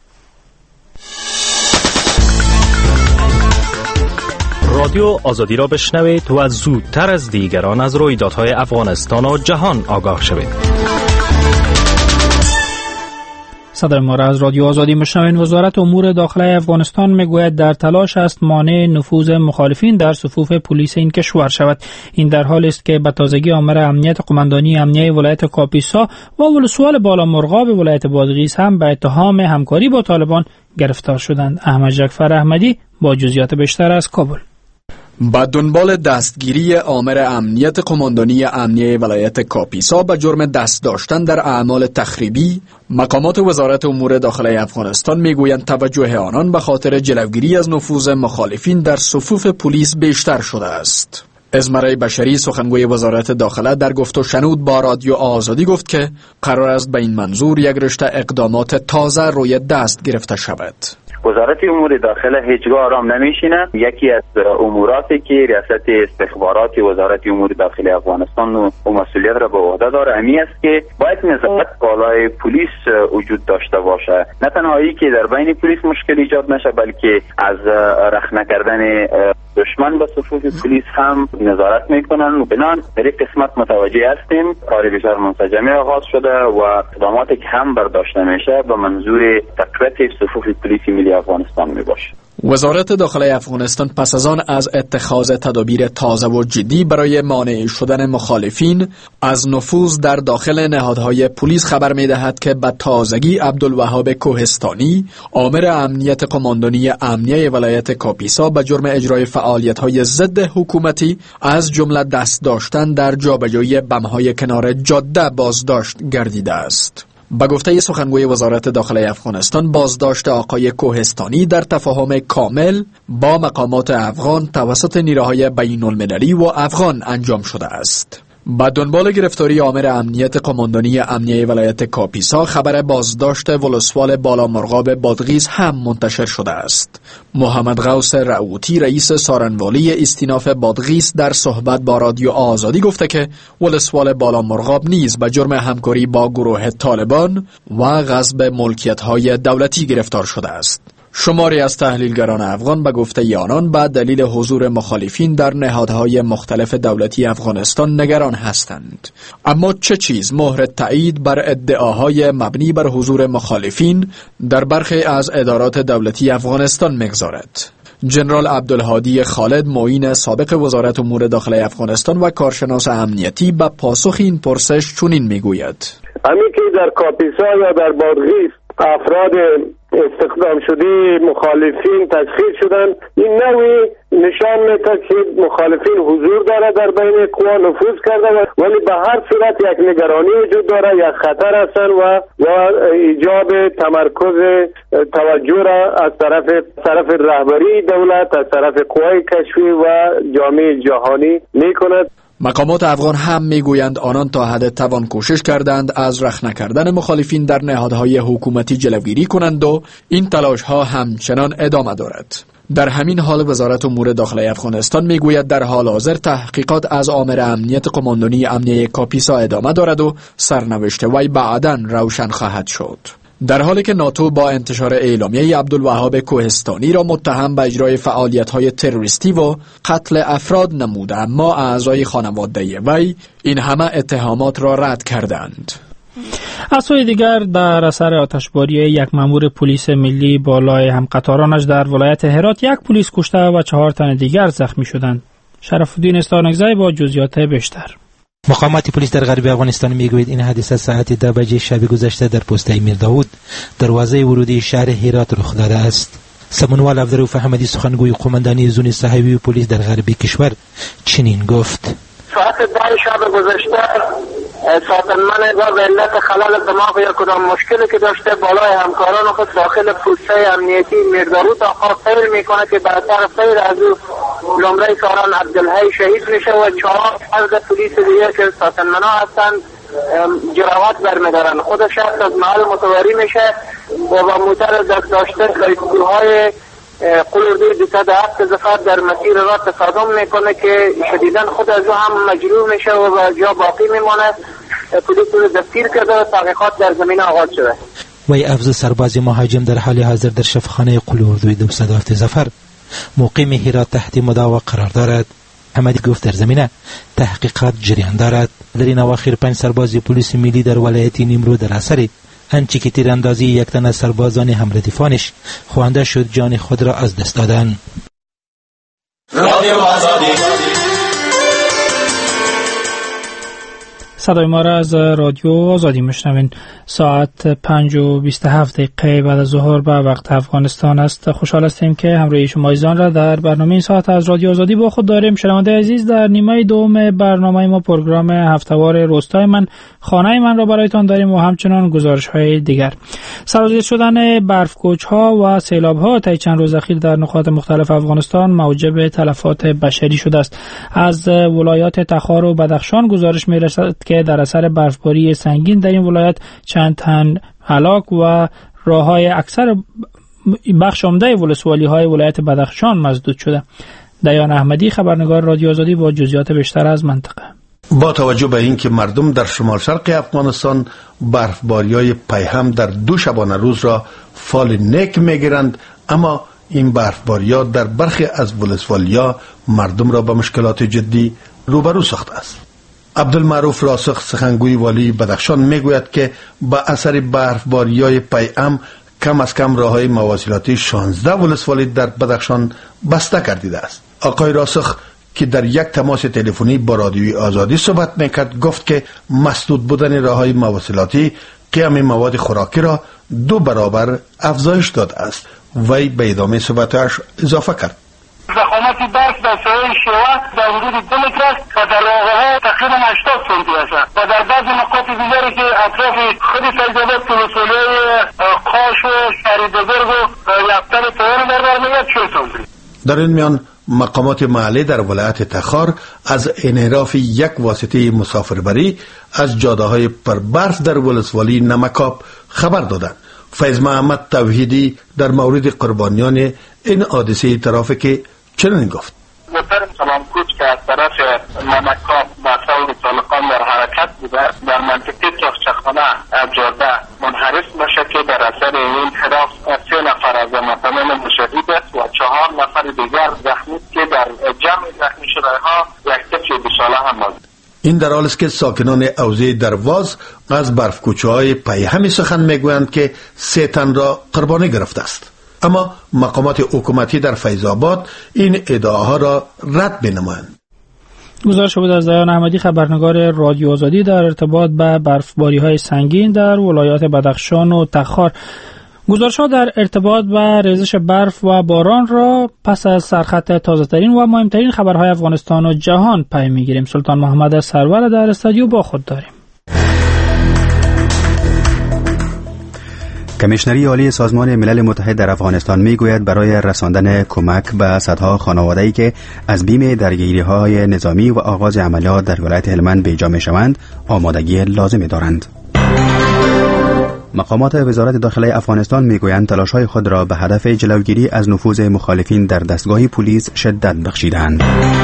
رادیو آزادی را بشنوید و زودتر از دیگران از رویدادهای افغانستان و جهان آگاه شوید. صدای ما را از رادیو آزادی میشنوید. وزارت امور داخلی افغانستان میگوید در تلاش است مانع نفوذ مخالفین در صفوف پلیس این کشور شود. این در حالی است که به تازگی آمر امنیت قماندانی امنیه ولایت کاپیسا و ولسوال بالامرغاب ولایت بادغیس هم به اتهام همکاری با طالبان گرفتار شدند. احمد جعفر احمدی با جزئیات بیشتر از کابل. با دنبال دستگیری آمر امنیت قماندانی امنیه ولایت کاپیسا به جرم دست داشتن در اعمال تخریبی، مقامات وزارت امور داخلی افغانستان میگویند توجه آنان به خاطر جلوگیری از نفوذ مخالفین در صفوف پلیس بیشتر شده است. ازمرای بشری، سخنگوی وزارت داخله، در گفت و شنود با رادیو آزادی گفت که قرار است به این منظور یک رشته اقدامات تازه روی دست گرفته شود. وزارت امور داخله هیچگاه آرام نمیشینه. یکی از اموراتی که ریاست استخبارات وزارت امور داخلی افغانستان و مسئولیت را به عهده داره امی است که باید نظارت بالای پلیس وجود داشته باشه. نه تنها ای که در بین پلیس مشکل ایجاد نشه، بلکه از رخنه کردن دشمن به صفوف پلیس هم نظارت میکنن. بنان در این قسمت متوجه هستیم. کار بسیار منسجمی آغاز شده و اقداماتی که هم برداشته میشه به منظور تقویت صفوف پلیس ملی افغانستان می باشه. وزارت داخلی افغانستان پس از آن از اتخاذ تدابیر تازه و جدی برای مانع شدن مخالفین از نفوذ در داخل نهادهای پلیس خبر می دهد که به تازگی عبدالوهاب کوهستانی، آمر امنیت قماندانی امنیه ولایت کاپیسا، به جرم اجرای فعالیت‌های ضد حکومتی از جمله دست داشتن در جابجایی بم‌های کنار جاده بازداشت گردیده است. با گفته سخنگوی وزارت داخلی افغانستان، بازداشت آقای کوهستانی در تفاهم کامل با مقامات افغان توسط نیروهای بین المللی و افغان انجام شده است. با دنبال گرفتاری آمر امنیت قماندانی امنیه ولایت کاپیسا، خبر بازداشت ولسوال بالامرغاب بادغیس هم منتشر شده است. محمد غوث رعوتی، رئیس سارنوالی استیناف بادغیس، در صحبت با رادیو آزادی گفته که ولسوال بالامرغاب نیز به جرم همکاری با گروه طالبان و غصب ملکیت‌های دولتی گرفتار شده است. شماری از تحلیلگران افغان به گفته آنان به دلیل حضور مخالفین در نهادهای مختلف دولتی افغانستان نگران هستند. اما چه چیز مهر تایید بر ادعاهای مبنی بر حضور مخالفین در برخی از ادارات دولتی افغانستان می‌گذارد؟ جنرال عبدالهادی خالد، معین سابق وزارت امور داخلی افغانستان و کارشناس امنیتی، به پاسخ این پرسش چنین میگوید: همین که در کاپیسا یا در بادغیس افراد استخدام شده مخالفین تشخیص شدند، این نوعی نشان می‌دهد که مخالفین حضور داره در بین قوا، نفوذ کرده، ولی به هر صورت یک نگرانی وجود داره، یک خطر هستند و و ایجاب تمرکز توجه را از طرف طرف رهبری دولت، از طرف قوای کشفی و جامعه جهانی می‌کند. مقامات افغان هم میگویند آنان تا حد توان کوشش کردند از رخ نکردن مخالفین در نهادهای حکومتی جلوگیری کنند و این تلاش ها همچنان ادامه دارد. در همین حال وزارت امور داخلی افغانستان میگوید در حال حاضر تحقیقات از آمر امنیت قماندانی امنیه کاپیسا ادامه دارد و سرنوشت وی بعداً روشن خواهد شد. در حالی که ناتو با انتشار اعلامیه عبدالوهاب کوهستانی را متهم به اجرای فعالیت‌های تروریستی و قتل افراد نموده، اما اعضای خانواده وی این همه اتهامات را رد کردند. از سوی دیگر در اثر آتشباری یک مأمور پلیس ملی بالای همقطارانش در ولایت هرات یک پلیس کشته و چهار تن دیگر زخمی شدند. شرف الدین استانکزی با جزئیات بیشتر. مقامات پلیس در غرب افغانستان میگوید این حادثه ساعت ده بجه شب گذشته در پسته میرداود دروازه ورودی شهر هرات رخ داده است. سمنوال عبدالرؤوف احمدی سخنگوی قماندانی زون صحوی پلیس در غرب کشور چنین گفت: ساعت ده شب گذشته ساتنمن با به علت خلل دماغ یا کدام مشکلی که داشته بالای همکاران خود داخل پوسته امنیتی میرداود آقا سیر میکنه که برطرف سیر از او نمره ساران عبدالحی شهید میشه و چهار فرد پلیس دیگه که ساتنمنا هستن جراحت برمیدارن. خود شخص از محل متواری میشه و با موتر دست داشته های قلوردی بیتد هفت زفر در مسیر را تصادم میکنه که شدیدن خود از او هم مجروح میشه و جا باقی میمانه. پلیس رو دستگیر کرده و تحقیقات در زمین آغاز شده. وی افضل سرباز مهاجم در حال حاضر در شفاخانه قلوردوی دویست و هفت زفر مقیم هرات تحت مداوا قرار دارد. احمدی گفت در زمینه تحقیقات جریان دارد. در این اواخر پنج سرباز پلیس ملی در ولایت نیمرو در اثر انچه که تیراندازی یک تن از سربازان همردیفانش خوانده شد جان خود را از دست دادند. رادیو آزادی صدای ما را از رادیو آزادی میشنوین. ساعت پنج و بیست و هفت دقیقه بعد از ظهر به وقت افغانستان است. خوشحال هستیم که همراه شما عزیزان را در برنامه این ساعت از رادیو آزادی با خود داریم. شنونده عزیز، در نیمه دوم برنامه ما پروگرام هفتهوار روستای من، خانه من را برایتان داریم و همچنان گزارش های دیگر. سرازیر شدن برفکوچ ها و سیلاب ها طی چند روز اخیر در نقاط مختلف افغانستان موجب تلفات بشری شده است. از ولایات تخار و بدخشان گزارش می رسد که در اثر برفباری سنگین در این ولایت چند تن هلاک و راههای اکثر بخش عمده ولسوالی های ولایت بدخشان مسدود شده. دیان احمدی، خبرنگار رادیو آزادی، با جزئیات بیشتر از منطقه. با توجه به اینکه مردم در شمال شرق افغانستان برفباری‌های پیهم در دو شبانه روز را فال نیک میگیرند، اما این برفباری‌ها در برخی از ولسوالی‌ها مردم را به مشکلات جدی روبرو ساخته است. عبدالمعروف راسخ، سخنگوی والی بدخشان، میگوید که با اثر برفباری‌های پیام کم از کم راه‌های مواصلاتی شانزده ولسوالی در بدخشان بسته گردیده است. آقای راسخ که در یک تماس تلفنی با رادیوی آزادی صحبت میکرد گفت که مسدود بودن راه‌های مواصلاتی قیام مواد خوراکی را دو برابر افزایش داده است. وی به ادامه صحبتش اضافه کرد: ضخامت برف در ساحل شیوه در حدود دو متر است و در واقعه تقریبا هشتاد سانتی است و در بعضی نقاط دیگری که اطراف خود فیض‌آباد ولسوالی قاش و شهریدبرگ و یفتر تهران در بر میاد چهل سانتی. در این میان مقامات محلی در ولایت تخار از انحراف یک واسطه مسافربری از جاده‌های پربرف در ولسوالی نمکاب خبر دادند. فیض محمد توحیدی در مورد قربانیان این حادثه ترافیکی چنین گفت: موتر سلامکوچ که از طرف نمکاب به سوی طالقان در حرکت بوده در منطقه چخچخانه جاده منحرف باشه که در اثر این انحراف سه نفر از مطمئن نفر دیگر زخمی که در جمع زخمی شده ها یک طفل دو ساله هم موجود. این در حالی است که ساکنان حوزه درواز از برفکوچه‌های پیهمی سخن میگویند که سه تن را قربانی گرفته است، اما مقامات حکومتی در فیض آباد این ادعاها را رد می‌نمایند. گزارش بود از دیان احمدی، خبرنگار رادیو آزادی، در ارتباط به برفباری‌های سنگین در ولایات بدخشان و تخار. گزارش‌ها در ارتباط با ریزش برف و باران را پس از سرخط تازه‌ترین و مهمترین خبرهای افغانستان و جهان پی می‌گیریم. سلطان محمد سرور در استودیو با خود داریم. کمیشنری عالی سازمان ملل متحد در افغانستان میگوید برای رساندن کمک به صدها خانواده‌ای که از بیم درگیری‌های نظامی و آغاز عملیات در ولایت هلمند بیجا می‌شوند آمادگی لازمی دارند. مقامات وزارت داخله افغانستان میگویند تلاش‌های خود را به هدف جلوگیری از نفوذ مخالفین در دستگاه پلیس شدت بخشیدند.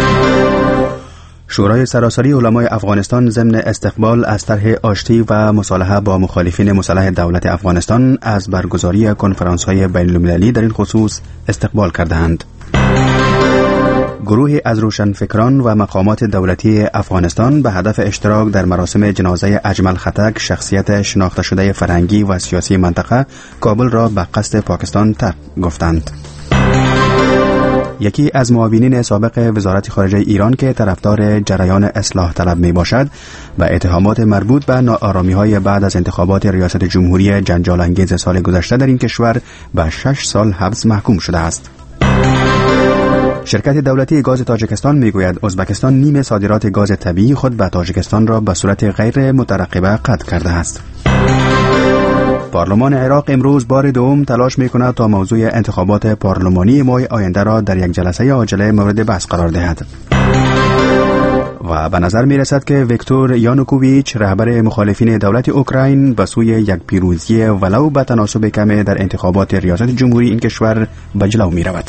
شورای سراسری علمای افغانستان ضمن استقبال از طرح آشتی و مصالحه با مخالفین مسلح دولت افغانستان از برگزاری کنفرانس‌های بین‌المللی در این خصوص استقبال کردند. گروهی از روشنفکران و مقامات دولتی افغانستان به هدف اشتراک در مراسم جنازه اجمل خطک، شخصیت شناخته شده فرهنگی و سیاسی منطقه، کابل را به قصد پاکستان ترک گفتند. یکی از معاونین سابق وزارت خارجه ایران که طرفدار جریان اصلاح طلب می باشد و اتهامات مربوط به ناآرامی‌های بعد از انتخابات ریاست جمهوری جنجال انگیز سال گذشته در این کشور به شش سال حبس محکوم شده است. شرکت دولتی گاز تاجیکستان میگوید ازبکستان نیم صادرات گاز طبیعی خود به تاجیکستان را به صورت غیر مترقبه قطع کرده است. پارلمان عراق امروز بار دوم تلاش می‌کند تا موضوع انتخابات پارلمانی ماه آینده را در یک جلسه عاجله مورد بحث قرار دهد. و به نظر می‌رسد که ویکتور یانوکوویچ، رهبر مخالفین دولت اوکراین، به سوی یک پیروزی ولو به تناسب کم در انتخابات ریاست جمهوری این کشور به جلو می‌رود.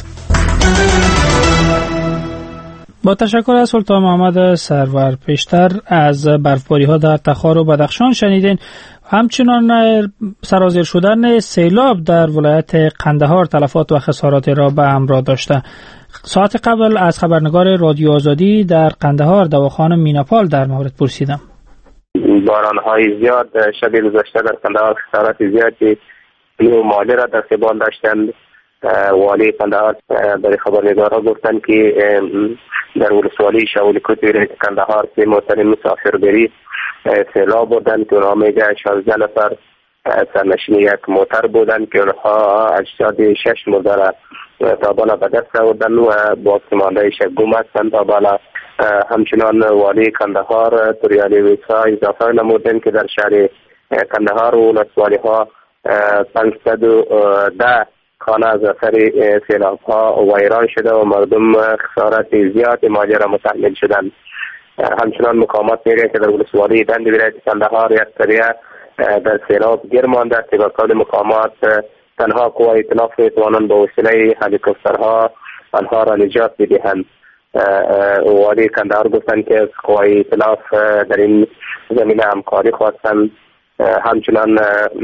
با تشکر از سلطان محمد سرور. پیشتر از برفباری‌ها در تخار و بدخشان شنیدین. همچنان سرازیر شدن سیلاب در ولایت قندهار تلفات و خسارات را به همراه داشته. ساعت قبل از خبرنگار رادیو آزادی در قندهار دواخانه میناپال در مورد پرسیدم. باران‌های زیاد شب گذشته در قندهار خسارات زیادی مالی را در قبال داشتند. والی قندهار برای خبرنگارها گفتند که در ولسوالی شاول کوتی ولایت قندهار سه محترم مسافربری سیلاب بودند که اونها میگه شانزده نفر سرنشین یک موتر بودند که اونها اجساد شش مرده را تا بالا به دست آوردند و با مانده شگم هستند. تا بالا همچنان والی قندهار توریالی ویسا اضافه نمودند که در شهر قندهار و ولسوالی ها پانصد و ده خانه از اثر سیلاب ها ویران شده و مردم خسارات زیاد ماجرا متحمل شدند. همچنان مقامات میگه که در ولسوالی دند ولایت قندهار یک قریه در سیلاب گیر مانده است که به قول مقامات تنها قوای ائتلاف میتوانند با وسیله هلیکوپترها آنها را نجات بدهند. والی قندهار گفتند که قوای ائتلاف در این زمینه همکاری خواستند. همچنان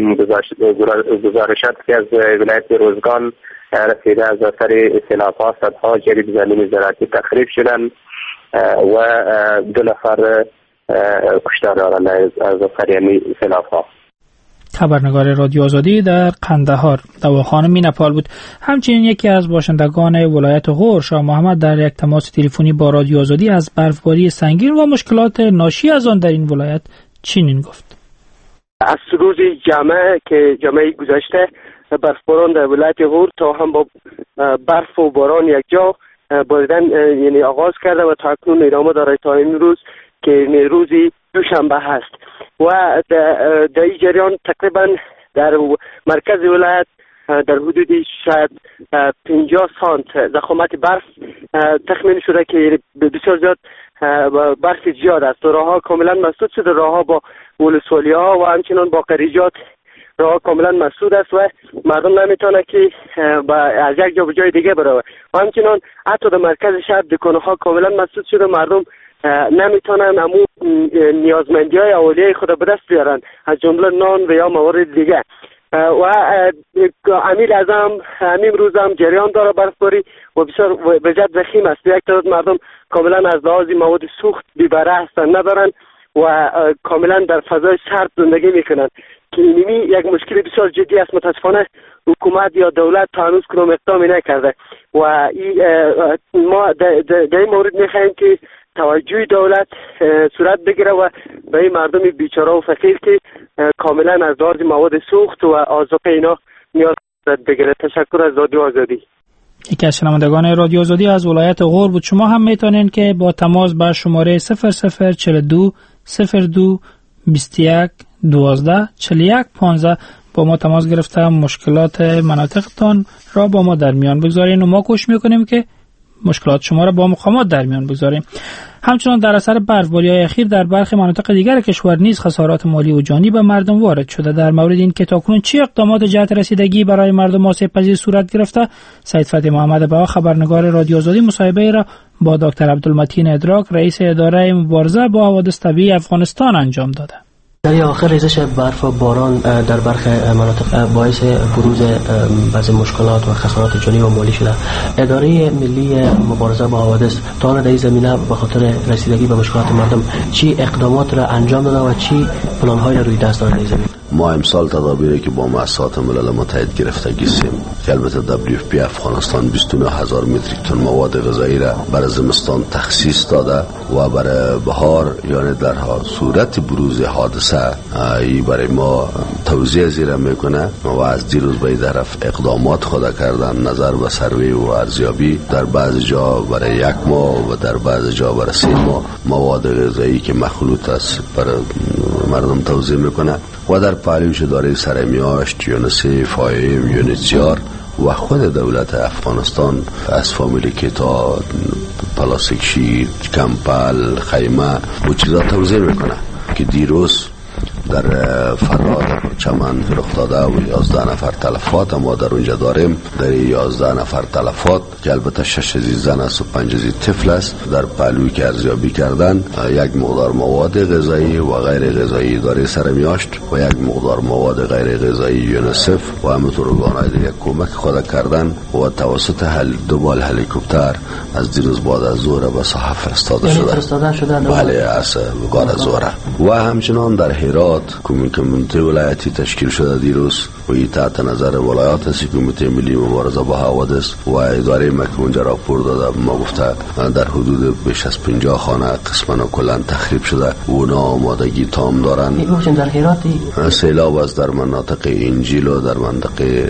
گزارشات که از ولایت روزگان رسیده از اثر سیلاب‌ها صدها جریب زمین زراعتی تخریب شدند و دو نفر کشته دارند از اثر سیلاب‌ها. خبرنگار رادیو آزادی در قندهار دواخانه میناپال بود. همچنین یکی از باشندگان ولایت غور شاه محمد در یک تماس تلفنی با رادیو آزادی از برفباری سنگین و مشکلات ناشی از آن در این ولایت چنین گفت. از روز جمعه که جمعه گذشته برفباران در ولایت غور تا هم با برف و باران یک جا باریدن یعنی آغاز کرده و تا اکنون ادامه داره تا این روز که روزی دوشنبه هست و در این جریان تقریبا در مرکز ولایت در حدود شاید پنجاه سانت ضخامت برف تخمین شده که بسیار زیاد برف زیاد است. راهها کاملا مسدود شده، راهها با ولسوالی ها و همچنان با قریجات راه کاملا مسدود است و مردم نمیتونه که از یک جا به جای دیگه بره و همچنان حتی در مرکز شهر دکانه ها کاملا مسدود شده. مردم نمیتونن امو نیازمندی های اولیه خود به دست بیارن از جمله نان و یا موارد دیگه و امیر اعظم همین روز هم جریان داره برفباری و بسیار وضعیت زخیم است. یک تعداد مردم کاملا از لحاظ مواد سوخت بی بهره هستند، ندارن و کاملا در فضای سرد زندگی میکنن که اینمی یک مشکل بسیار جدی است. متاسفانه حکومت یا دولت تا هنوز کدام اقدامی نکرده و ما در این مورد میخواهیم که توجه دولت صورت بگیره و به این مردم بیچاره و فقیر که کاملا از لحاظ مواد سوخت و آذوقه اینا نیاز بگیره. تشکر از رادیو آزادی. یکی از شنوندگان رادیو آزادی از ولایت غور بود. شما هم میتونین که با تماس به شماره صفر صفر چهل و دو صفر دو بیست و یک دوازده چهل و یک پانزده با ما تماس گرفته مشکلات مناطقتان را با ما در میان بگذارین و ما کوشش میکنیم که مشکلات شما را با مقامات در میان بگذاریم. همچنان در اثر برفباری‌های اخیر در برخی مناطق دیگر کشور نیز خسارات مالی و جانی به مردم وارد شده. در مورد این که تاکنون چه اقدامات جهت رسیدگی برای مردم آسیب پذیر صورت گرفته، سید فتحی محمد بها خبرنگار رادیو آزادی مصاحبه را با دکتر عبدالمتین ادراک رئیس اداره مبارزه با حوادث طبیعی افغانستان انجام داده. در آخر ریزش برف و باران در برخی مناطق باعث بروز بعضی مشکلات و خسارات جانی و مالی شده. اداره ملی مبارزه با حوادث تا حالا در این زمینه به خاطر رسیدگی به مشکلات مردم چی اقدامات را انجام داده و چی پلان‌های را روی دست داره در این زمینه؟ ما امسال تدابیری که با مؤسسات ملل متحد گرفتگی سیم که البته دبلیو اف پی افغانستان بیست و نه هزار متریک تن مواد غذایی را برای زمستان تخصیص داده و برای بهار یعنی در صورت بروز حادثه ای برای ما توزیع زیرا میکنه و از دیروز به این طرف اقدامات خود کردن نظر به سروی و ارزیابی در بعض جا برای یک ماه و در بعض جا برای سه ماه مواد غذایی که مخلوط است برای مردم توزیع میکنه و در پالیوش داره سرمیاشت یونسیف آیم یونیسیار و خود دولت افغانستان از فامیلی که تا پلاستیک شیر کمپل خیمه و چیزا توزیع میکنه که دیروز در فراد چمن رخ داده و یازده نفر تلفات ما در اونجا داریم. در یازده نفر تلفات که البته شش ازی زن است و پنج ازی طفل است در پهلوی که ارزیابی کردن یک مقدار مواد غذایی و غیر غذایی داره سرمیاشت و یک مقدار مواد غیر غذایی یونسف و همینطور ارگان‌های دیگه کمک خود کردن و توسط هل دو بال هلیکوپتر از دیروز بعد از ظهر به ساحه فرستاده یعنی شده. فرستاده شده بله از بعد از ظهر و همچنان در هرات کمیته ولایتی تشکیل شده دیروز و این تحت نظر ولایات است. کمیته ملی مبارزه با حوادث و اداره مکه اونجا راپور داده ما گفته در حدود بیش از پنجاه خانه قسماً و کلاً تخریب شده و اونا آمادگی تام دارن. در هرات سیلاب از در مناطق انجیل و در منطقه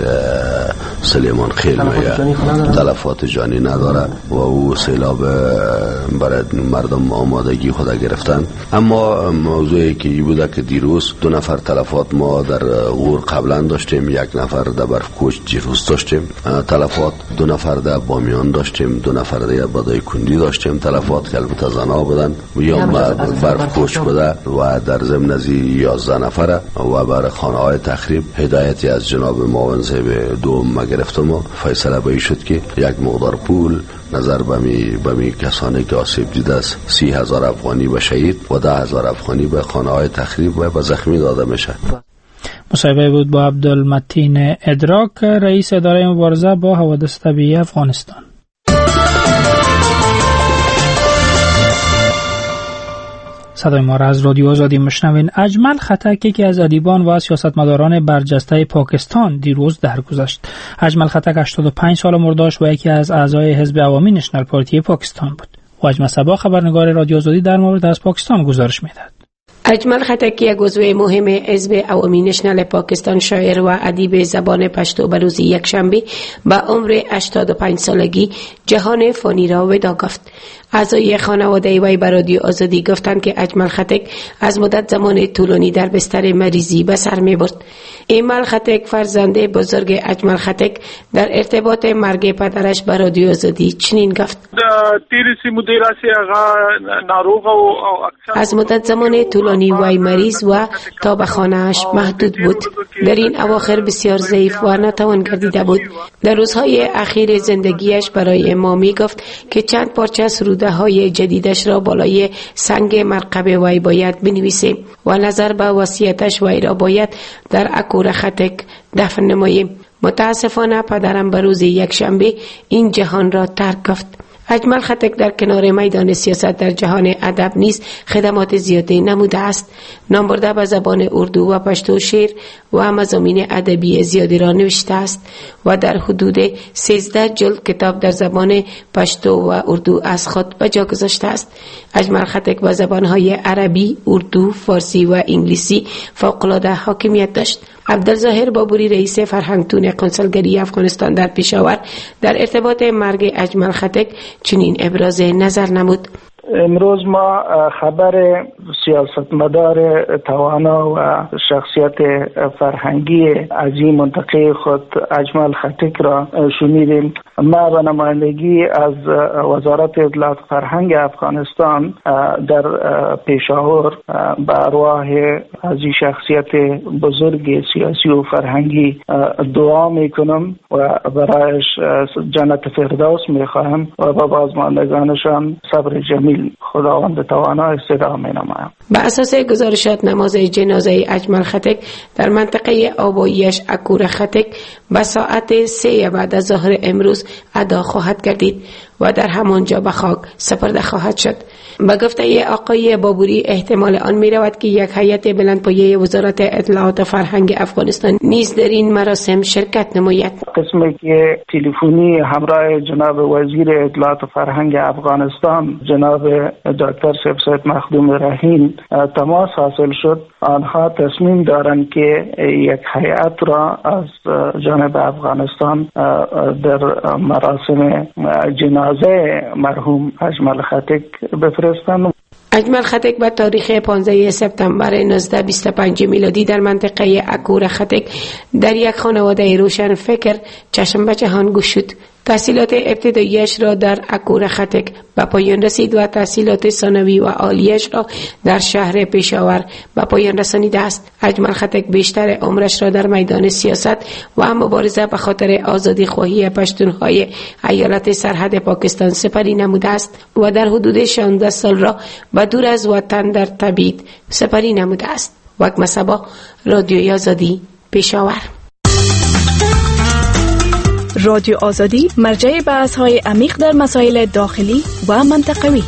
سلیمان خیل میگه تلفات جانی نداره و او سیلاب برای مردم آمادگی خود گرفتن. اما موضوعی که ای بوده که دیروز دو نفر تلفات ما در غور قبلا داشتیم، یک نفر در برف کوچ دیروز داشتیم تلفات، دو نفر در بامیان داشتیم، دو نفر در بدای کندی داشتیم تلفات که البته زنا بودن و یا برف کوچ بوده و در ضمن از یازده نفره و برای خانه های تخریب هدایتی از جناب معاون صاحب دوم ما گرفتم و فیصله به شد که یک مقدار پول نظر بمی بمی کسانی که آسیب دیده است سی هزار افغانی به شهید و ده هزار افغانی به خانه های تخریب و به زخمی داده میشه. مصاحبه بود با عبدالمتین ادراک رئیس اداره مبارزه با حوادث طبیعی افغانستان. صدای ما را از رادیو آزادی مشنوین. اجمل خطک یکی از ادیبان و سیاستمداران برجسته پاکستان دیروز درگذشت. اجمل خطک هشتاد و پنج سال عمر داشت و یکی از اعضای حزب عوامی نشنال پارتی پاکستان بود. واجمه صبا خبرنگار رادیو آزادی در مورد از پاکستان گزارش می‌دهد. اجمل خطک یک عضو مهم حزب عوامی نشنال پاکستان، شاعر و ادیب زبان پشتو به روز یکشنبه به عمر هشتاد و پنج سالگی جهان فانی را وداع گفت. اعضای خانواده وی به رادیو آزادی گفتند که اجمل خطک از مدت زمان طولانی در بستر مریضی به سر می برد. ایمل خطک فرزند بزرگ اجمل خطک در ارتباط مرگ پدرش به رادیو آزادی چنین گفت: از مدت زمان طولانی وی مریض و تا به خانه‌اش محدود بود. در این اواخر بسیار ضعیف و ناتوان گردیده بود. در روزهای اخیر زندگیش برای ما می گفت که چند پارچه سروده های جدیدش را بالای سنگ مرقب وی باید بنویسیم و نظر به وصیتش وی را باید در اکور خطک دفن نماییم. متاسفانه پدرم به روز یک شنبه این جهان را ترک گفت. اجمل خطک در کنار میدان سیاست در جهان ادب نیز خدمات زیادی نموده است. نام برده به زبان اردو و پشتو شعر و مضامین ادبی زیادی را نوشته است و در حدود سیزده جلد کتاب در زبان پشتو و اردو از خود به جا گذاشته است. اجمل خطک به زبانهای عربی، اردو، فارسی و انگلیسی فوق‌العاده حاکمیت داشت. عبدالظاهر بابوری رئیس فرهنگتون کنسولگری افغانستان در پشاور در ارتباط مرگ اجمل خطک چنین ابراز نظر نمود. امروز ما خبر سیاستمدار توانا و شخصیت فرهنگی از این منطقه خود اجمل خطک را شنیدیم. ما به نمایندگی از وزارت اطلاعات فرهنگ افغانستان در پشاور به ارواح از این شخصیت بزرگ سیاسی و فرهنگی دعا میکنم و برایش جنت فردوس میخواهم و با بازماندگانشان صبر جمیل خداوند توانا استدعا مینمایم. به اساس گزارشات نماز جنازه اجمل خطک در منطقه آباییش اکور خطک به ساعت سه بعد از ظهر امروز ادا خواهد گردید و در همانجا به خاک سپرده خواهد شد. به گفته آقای بابوری احتمال آن می رود که یک هیئت بلندپایه وزارت اطلاعات و فرهنگ افغانستان نیز در این مراسم شرکت نماید. قسمی که تلفنی همراه جناب وزیر اطلاعات و فرهنگ افغانستان جناب دکتر سید مخدوم رحیم تماس حاصل شد، آنها تصمیم دارند که یک هیئت را از جانب افغانستان در مراسم جنازه مرحوم اجمل خطک بفرستند. اجمل خطک به تاریخ پانزده سپتامبر نوزده بیست و پنج میلادی در منطقه اکور خطک در یک خانواده روشن فکر چشم به جهان گشود. تحصیلات ابتداییش را در اکور خطک به پایان رسید و تحصیلات ثانوی و عالیش را در شهر پشاور به پایان رسانیده است. اجمل خطک بیشتر عمرش را در میدان سیاست و مبارزه به خاطر آزادی خواهی پشتونهای ایالت سرحد پاکستان سپری نموده است و در حدود شانزده سال را به دور از وطن در تبعید سپری نموده است. وقت صبا، رادیوی آزادی، پشاور. رادیو آزادی مرجع بحث‌های عمیق در مسائل داخلی و منطقوی.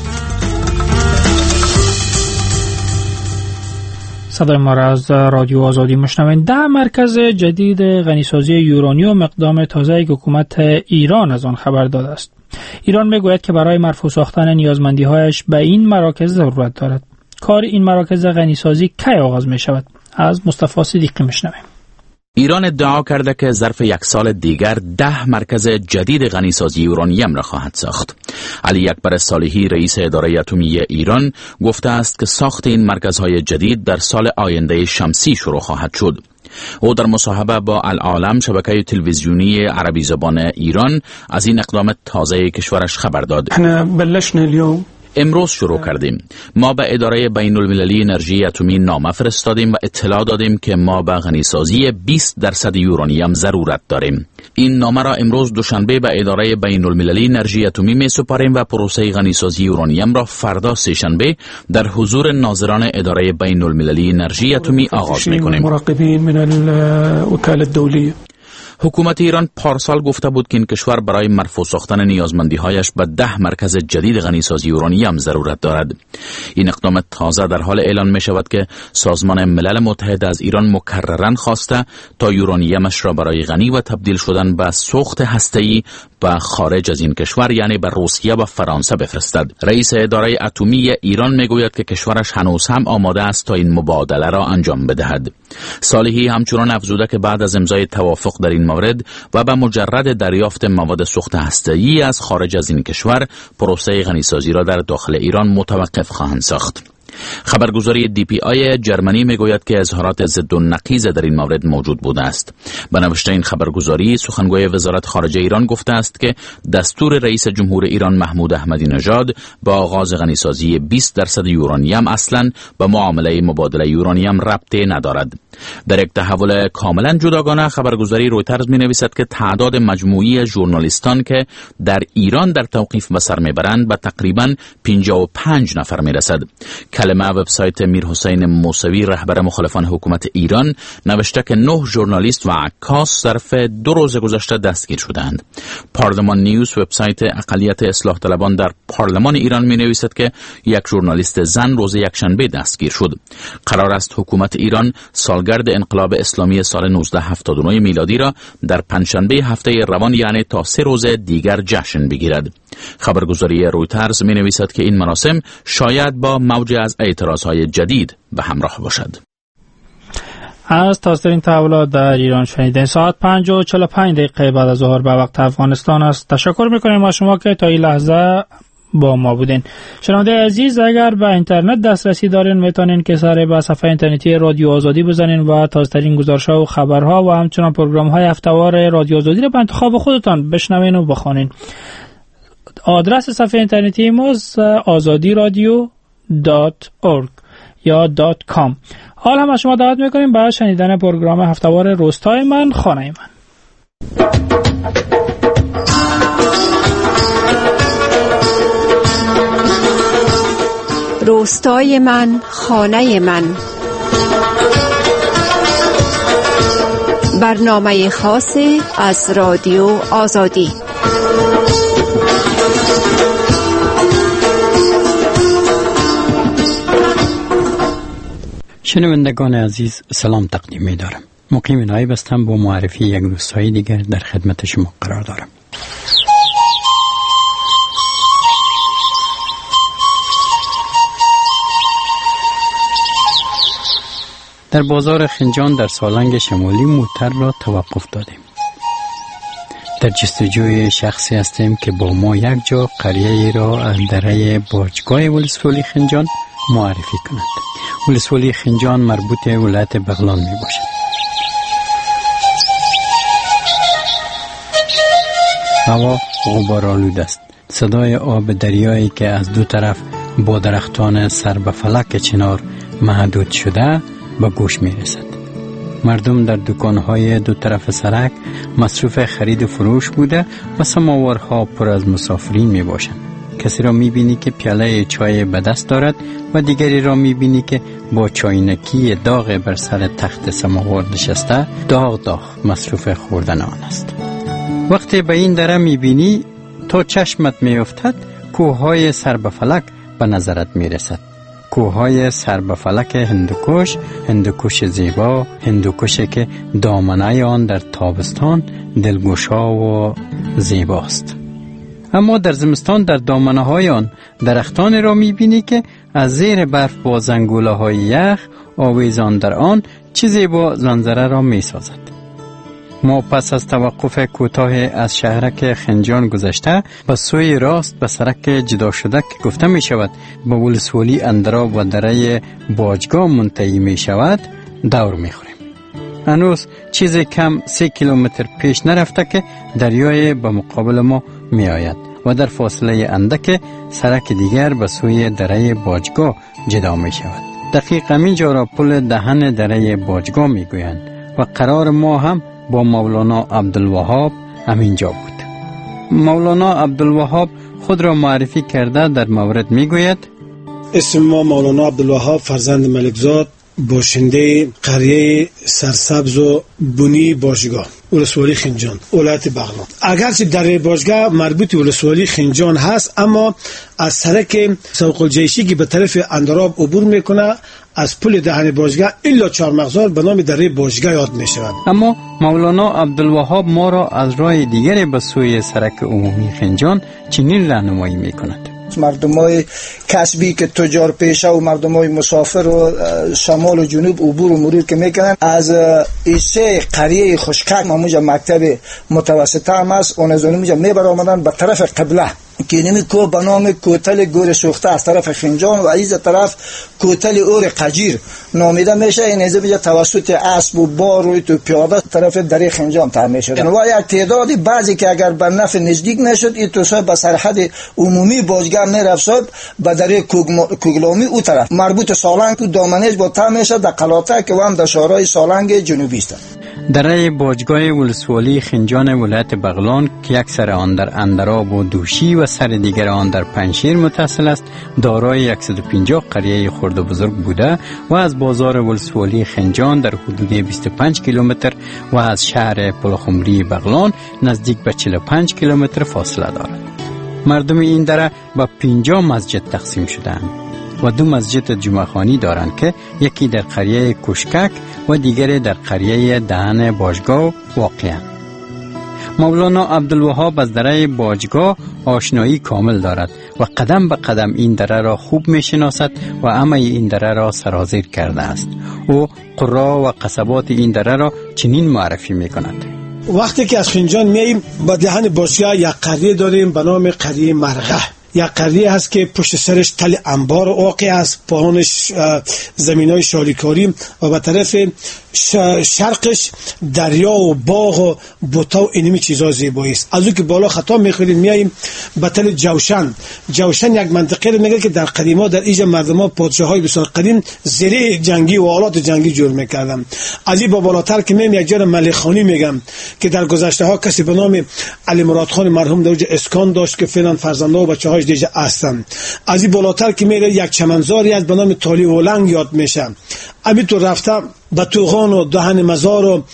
صدای ما را از رادیو آزادی میشنوید. ده مرکز جدید غنیسازی یورانیوم اقدام تازه حکومت ایران از آن خبر داده است. ایران میگوید که برای مرفوع ساختن نیازمندی‌هایش به این مراکز ضرورت دارد. کار این مراکز غنیسازی کی آغاز می شود؟ از مصطفی صدیقی میشنویم. ایران ادعا کرده که ظرف یک سال دیگر ده مرکز جدید غنیسازی یورانیم را خواهد ساخت. علی اکبر صالحی رئیس اداره اتمی ایران گفته است که ساخت این مرکزهای جدید در سال آینده شمسی شروع خواهد شد. او در مصاحبه با العالم شبکه تلویزیونی عربی زبان ایران از این اقدام تازه کشورش خبر داد. احنا بلشنا اليوم امروز شروع کردیم. ما به اداره بین المللی انرژی اتمی نامه فرستادیم و اطلاع دادیم که ما به غنیسازی بیست درصد یورانیم ضرورت داریم. این نامه را امروز دوشنبه به اداره بین المللی انرژی اتمی می سپاریم و پروسه غنیسازی یورانیم را فردا سه‌شنبه در حضور ناظران اداره بین المللی انرژی اتمی آغاز می کنیم. مراقبین من الوکاله الدولیه. حکومت ایران پارسال گفته بود که این کشور برای مرفوع ساختن نیازمندی‌هایش به ده مرکز جدید غنیسازی یورانیم ضرورت دارد. این اقدام تازه در حال اعلان می شود که سازمان ملل متحد از ایران مکرراً خواسته تا یورانیمش را برای غنی و تبدیل شدن به سوخت هسته‌ای به خارج از این کشور یعنی به روسیه و فرانسه بفرستد. رئیس اداره اتمی ایران می گوید که کشورش هنوز هم آماده است تا این مبادله را انجام بدهد. صالحی همچنان افزوده که بعد از امضای توافق در این مورد و به مجرد دریافت مواد سوخت هسته‌ای از خارج از این کشور، پروسه غنیسازی را در داخل ایران متوقف خواهند ساخت. خبرگزاری دی پی آی جرمنی میگوید که اظهارات ضد و نقیض در این مورد موجود بوده است. به نوشته این خبرگزاری، سخنگوی وزارت خارجه ایران گفته است که دستور رئیس جمهور ایران محمود احمدی نژاد با آغاز غنیسازی بیست درصد یورانیم اصلاً به معامله مبادله یورانیم ربطی ندارد. در یک تحول کاملا جداگانه، خبرگزاری رویترز می نویسد که تعداد مجموعی ژورنالیستان که در ایران در توقیف به سر میبرند به تقریبا پنجاه و پنج نفر می رسد. کلمه وبسایت میرحسین موسوی، رهبر مخالفان حکومت ایران، نوشته که نه ژورنالیست و عکاس ظرف دو روز گذشته دستگیر شدند. پارلمان نیوز، وبسایت اقلیت اصلاح طلبان در پارلمان ایران، می نویسد که یک ژورنالیست زن روز یکشنبه دستگیر شد. قرار است حکومت ایران سالگرد انقلاب اسلامی سال نوزده هفتاد و نه میلادی را در پنجشنبه هفته روان، یعنی تا سه روز دیگر جشن بگیرد. خبرگزاری رویترز می نویسد که این مراسم شاید با موج از اعتراضهای جدید به همراه باشد. از تازه‌ترین تحولات در ایران شنیدین. ساعت پنج و چهل و پنج دقیقه بعد از ظهر به وقت افغانستان است. تشکر میکنیم از شما که تا این لحظه با ما بودین. شنونده عزیز، اگر به اینترنت دسترسی دارین میتونین که سر به صفحه اینترنتی رادیو آزادی بزنین و تازه‌ترین گزارش‌ها و خبرها و همچنین پروگرام‌های هفته‌وار رادیو آزادی را به انتخاب خودتان بشنوین و بخوانین. آدرس صفحه اینترنتی ما آزادی رادیو دات اورگ یا دات کام. حال هم از شما دعوت میکنیم برای شنیدن پروگرام هفته‌وار روستای من، خانه من. روستای من، خانه من. برنامه خاصی از رادیو آزادی. شنوندگان عزیز، سلام تقدیم می دارم. مقیم نایب هستم. با معرفی یک روستای دیگر در خدمت شما قرار دارم. در بازار خنجان در سالنگ شمالی موتر را توقف دادیم. در جستجوی شخصی هستیم که با ما یک جا قریه را از دره بارجگاه ولسوالی خنجان معرفی کنند. ولسوالی خنجان مربوط به ولایت بغلان می باشد. هوا غبارآلود است. صدای آب دریایی که از دو طرف با درختان سر به فلک چنار محدود شده به گوش می رسد. مردم در دکانهای دو طرف سرک مصروف خرید و فروش بوده و سماورها پر از مسافرین می باشند. کسی را می بینی که پیاله چای به دست دارد و دیگری را می بینی که با چاینکی داغ بر سر تخت سماور نشسته داغ داغ مصروف خوردن آن است. وقتی به این دره می بینی تا چشمت می افتد کوههای سر به فلک به نظرت می رسد. کوههای سر به فلک هندوکش، هندوکش زیبا، هندوکشی که دامنه آن در تابستان دلگشا و زیباست. اما در زمستان در دامنه های آن درختان را می بینی که از زیر برف با زنگوله های یخ آویزان در آن چیزی با زنجره را می سازد. ما پس از توقف کوتاه از شهرک خنجان گذشته به سوی راست به سرک جدا شده که گفته می شود به ولسوالی اندراب و دره باجگاه منتهی می شود دور می خوریم. هنوز چیزی کم سه کیلومتر پیش نرفته که دریای به مقابل ما می آید و در فاصله اندک سرک دیگر به سوی دره باجگاه جدا می شود. دقیق همین جا را پل دهن دره باجگاه می گویند و قرار ما هم با مولانا عبدالوهاب همینجا بود. مولانا عبدالوهاب خود را معرفی کرده در مورد می گوید: اسم ما مولانا عبدالوهاب فرزند ملکزاد، باشنده قریه سرسبز و بنی باشگاه ولسوالی خنجان ولایت بغلان. اگرچه در باشگاه مربوط ولسوالی خنجان هست، اما از سرک سوق الجیشی که به طرف اندراب عبور میکنه از پل دهن باشگاه الا چهارمغزار به نام دره باشگاه یاد می شود. اما مولانا عبدالوهاب ما را از راه دیگری به سوی سرک عمومی خنجان چنین راهنمایی می کند: مردمای کسبی که تجار پیشه و مردمای مسافر و شمال و جنوب عبور و مرور که میکنن از ایسه قریه خشکک ماموجا مکتب متوسطه هم است، اون از اونموجا میبر آمدن به طرف قبله که اینمی کو به نام کوتل گور سوخته از طرف خنجان و از طرف کوتل اور قجیر نامیده میشه. این از میشه توسط اسب و بار و تو پیاده طرف دره خنجان تعمیر شده و یک تعدادی بعضی که اگر به نفع نزدیک نشد این تو به سرحد عمومی بازگاه میرفت به دره کوگلامی او طرف مربوط سالنگ و دامنش با تعمیر میشه در قلاته که هم در شهرهای سالنگ جنوبی است. دره باجگاه ولسوالی خنجان ولایت بغلان که یک سر آن در اندراب و دوشی و سر دیگر آن در پنشیر متصل است، دارای صد و پنجاه قریه خرد و بزرگ بوده و از بازار ولسوالی خنجان در حدود بیست و پنج کیلومتر و از شهر پلخمری بغلان نزدیک به چهل و پنج کیلومتر فاصله دارد. مردم این دره به پنجاه مسجد تقسیم شده‌اند و دو مسجد جمعه خانی دارند که یکی در قریه کشکک و دیگری در قریه دهن باجگاه واقع. مولانا عبدالوهاب از دره باجگاه آشنایی کامل دارد و قدم به قدم این دره را خوب می شناسد و همه این دره را سرازیر کرده است. او قرا و قصبات این دره را چنین معرفی می کند: وقتی که از خنجان میاییم به دهن باجگاه یک قریه داریم به نام قریه مرغه. یک قریه هست که پشت سرش تل انبار واقع است، پاهانش زمینای شالیکاری و به طرف شرقش دریا و باغ و بوتا و اینمی چیزا زیبایی است. از اون که بالا خطا میخوریم میاییم به تل جوشن. جوشن یک منطقه رو میگه که در قدیما در اینجا مردما پادشاهای بسیار قدیم زره جنگی و آلات جنگی جور میکردن. از این با بالاتر که میام یک جای ملخانی میگم که در گذشته ها کسی به نام علی مراد خان مرحوم در اونجا اسکان داشت که فعلا فرزنده و بچه‌هاش دیگه هستن. از این بالاتر که میره یک چمنزاری از به نام تالی ولنگ یاد میشه. امی تو رفته به توغان و دهن مزار و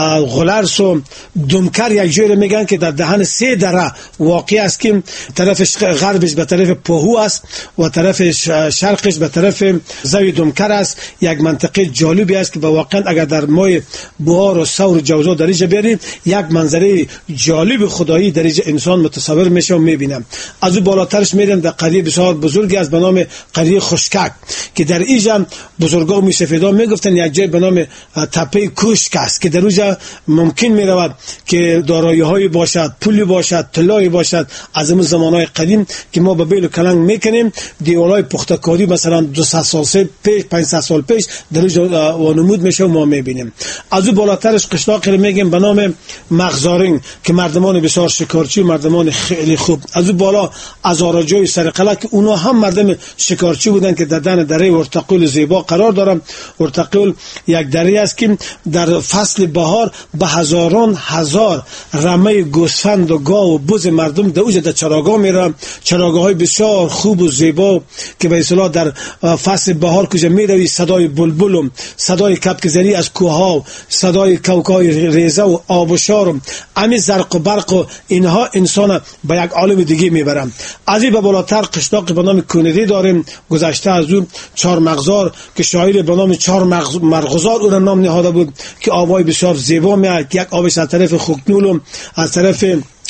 غلرس و دمکر یک جایی میگن که در دهن سه دره واقع است که طرفش غربش به طرف پاهو است و طرف شرقش به طرف زوی دمکر است. یک منطقه جالبی است که واقعا اگر در ماه بهار و ثور و جوزا در اینجا برید یک منظره جالب خدایی در اینجا انسان متصور میشه و میبینه. از اون بالاترش میرن در قریه بسیار بزرگی از به نام قریه خشکک که در اینجا بزرگا می سفیدا میگفتن یک جای به نام تپه کوشک است که در اونجا ممکن می رود که دارایی های باشد، پولی باشد، طلایی باشد از اون زمانهای قدیم که ما به بیل و کلنگ میکنیم. دیوالای پختکاری مثلا دویست سال پیش پانصد سال پیش در اونجا وانمود میشه و ما میبینیم. از اون بالاترش قشلاقی رو میگیم به نام مغزارین که مردمان بسیار شکارچی و مردمان خیلی خوب. از اون بالا از آراجوی سرقله که اونا هم مردم شکارچی بودن که در دهن دره ارتقول زیبا قرار دارن. ارتقول یک دره است که در فصل بهار به هزاران هزار رمه گوسفند و گاو و بز مردم در اوج در چراگاه میرن. چراگاه های بسیار خوب و زیبا که به اصطلاح در فصل بهار کجا میروی صدای بلبل و صدای کبک زری از کوه ها، صدای کوکای ریزه و آبشار و امی زرق و برق و اینها انسان به یک عالم دیگه میبرن. از این به بالاتر قشلاق به نام کونری داریم. گذشته از اون چهار مغزار که شاعر به نام چهار مرغزار اون نام نهاده بود که آبای بسیار زیبا میاد. یک آبش از طرف خوکنول و از طرف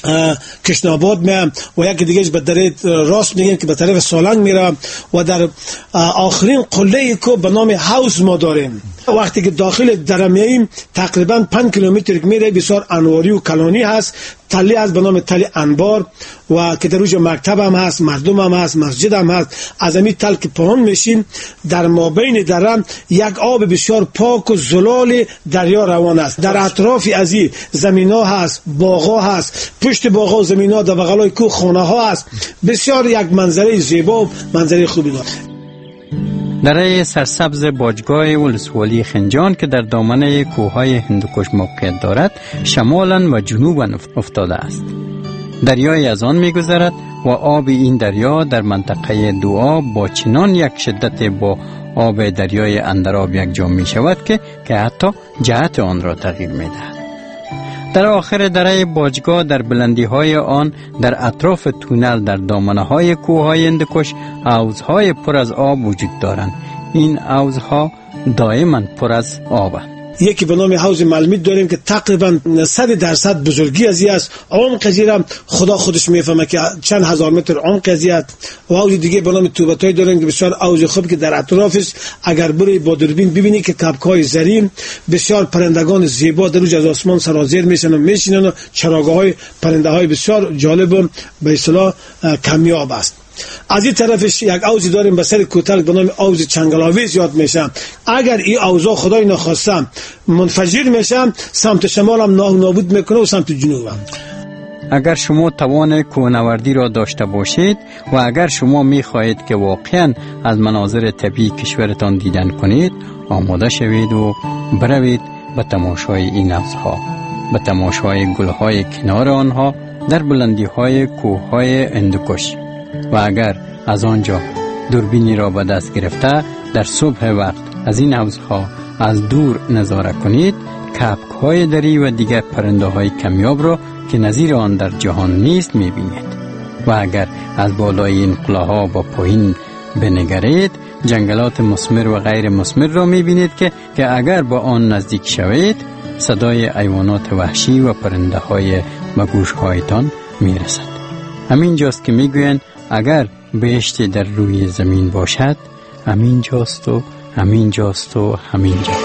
کشناباد میام و یک دیگهش به دره راست میگیم که به طرف سالنگ میره و در آخرین قله کو به نام حوض ما داریم. وقتی که داخل دره میاییم تقریبا پنج کیلومتر میره بسیار انواری و کلانی هست. تلی از به نام تل انبار و که در اونجا مکتب هم هست، مردم هم هست، مسجد هم هست. از همین تل که پایین میشیم در مابین دره یک آب بسیار پاک و زلال دریا روان است. در اطراف از این زمینا هست، باغا هست، پشت باغا و زمینا در بغلای کوه خانه ها هست. بسیار یک منظره زیبا و منظره خوبی داره. دره سرسبز باجگاه ولسوالی خنجان که در دامنه کوههای هندوکش موقعیت دارد شمالاً و جنوباً افتاده است. دریای از آن می‌گذرد و آب این دریا در منطقه دو با چنان یک شدت با آب دریای اندراب یک جا می‌شود که که حتی جهت آن را تغییر می‌دهد. در آخر دره باجگاه در بلندی‌های آن در اطراف تونل در دامنه‌های کوههای هندوکش حوض‌های پر از آب وجود دارند. این حوض‌ها دائما پر از آب است. یکی به نام حوض ملمیت داریم که تقریبا صد درصد بزرگی از این است. عمق قضیه خدا خودش میفهمه که چند هزار متر عمق قضیه. و حوض دیگه به نام توبتای داریم که بسیار حوض خوب که در اطرافش اگر بری با دوربین ببینی که کپک‌های زرین بسیار پرندگان زیبا در روز از آسمان سرازیر میشن و میشینن و چراغ‌های پرنده‌های بسیار جالب و به اصطلاح کمیاب است. از این طرفش یک حوض داریم به سر کوتل به نام حوض چنگلاویز یاد میشه. اگر این حوضا خدای نخواسته منفجر میشه سمت شمال هم نابود میکنه و سمت جنوب هم. اگر شما توان کوهنوردی را داشته باشید و اگر شما میخواهید که واقعا از مناظر طبیعی کشورتان دیدن کنید، آماده شوید و بروید به تماشای این حوضها، به تماشای گلهای کنار آنها در بلندی های کوه های هندوکش. و اگر از آنجا دوربینی را به دست گرفته در صبح وقت از این حوضها از دور نظاره کنید، کپک های دری و دیگر پرنده های کمیاب را که نظیر آن در جهان نیست میبینید. و اگر از بالای این قلعه‌ها با پایین بنگرید، جنگلات مثمر و غیر مثمر را میبینید که که اگر با آن نزدیک شوید صدای حیوانات وحشی و پرنده های به گوش هایتان میرسد. همین جاست که میگویند اگر بهشت در روی زمین باشد، همین جاست و همین جاست و همین جاست.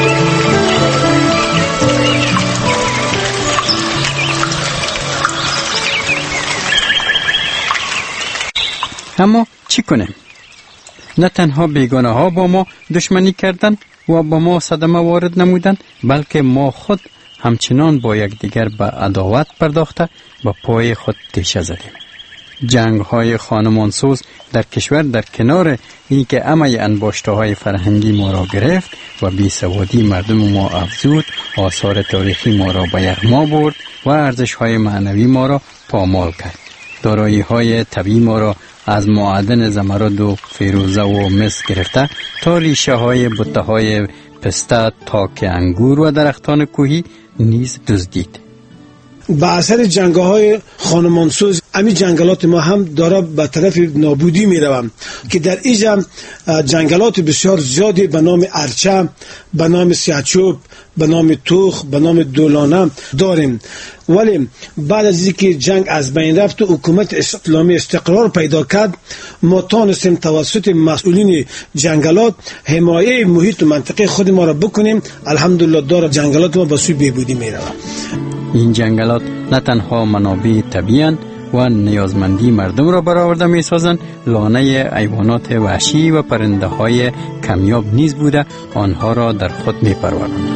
اما چی کنیم؟ نه تنها بیگانه ها با ما دشمنی کردن و با ما صدمه وارد نمودن، بلکه ما خود همچنان با یکدیگر به عداوت پرداخته با پای خود تیشه زدیم. جنگ های خانمانسوز در کشور در کنار این که همه انباشته های فرهنگی ما را گرفت و بی سوادی مردم ما افزود، آثار تاریخی ما را به یغما برد و ارزش های معنوی ما را پامال کرد. دارایی های طبیعی ما را از معادن زمرد و فیروزه و مس گرفته تا ریشه های بوته های پسته، تاک انگور و درختان کوهی نیز دزدید. با اثر جنگ‌های خانمانسوز امی جنگلات ما هم داره به طرف نابودی میروند که در اینجا جنگلات بسیار زیادی به نام ارچه، به نام سیاچوب، به نام توخ، به نام دولانه داریم. ولی بعد از اینکه جنگ از بین رفت و حکومت اسلامی استقرار پیدا کرد، ما تانستیم توسط مسئولین جنگلات حمایه محیط و منطقه خود ما را بکنیم. الحمدلله داره جنگلات ما به سوی بهبودی میروند. این جنگلات نه تنها منابع طبیعی و نیازمندی مردم را برآورده می سازند، لانه حیوانات وحشی و پرنده های کمیاب نیز بوده آنها را در خود می پرورند.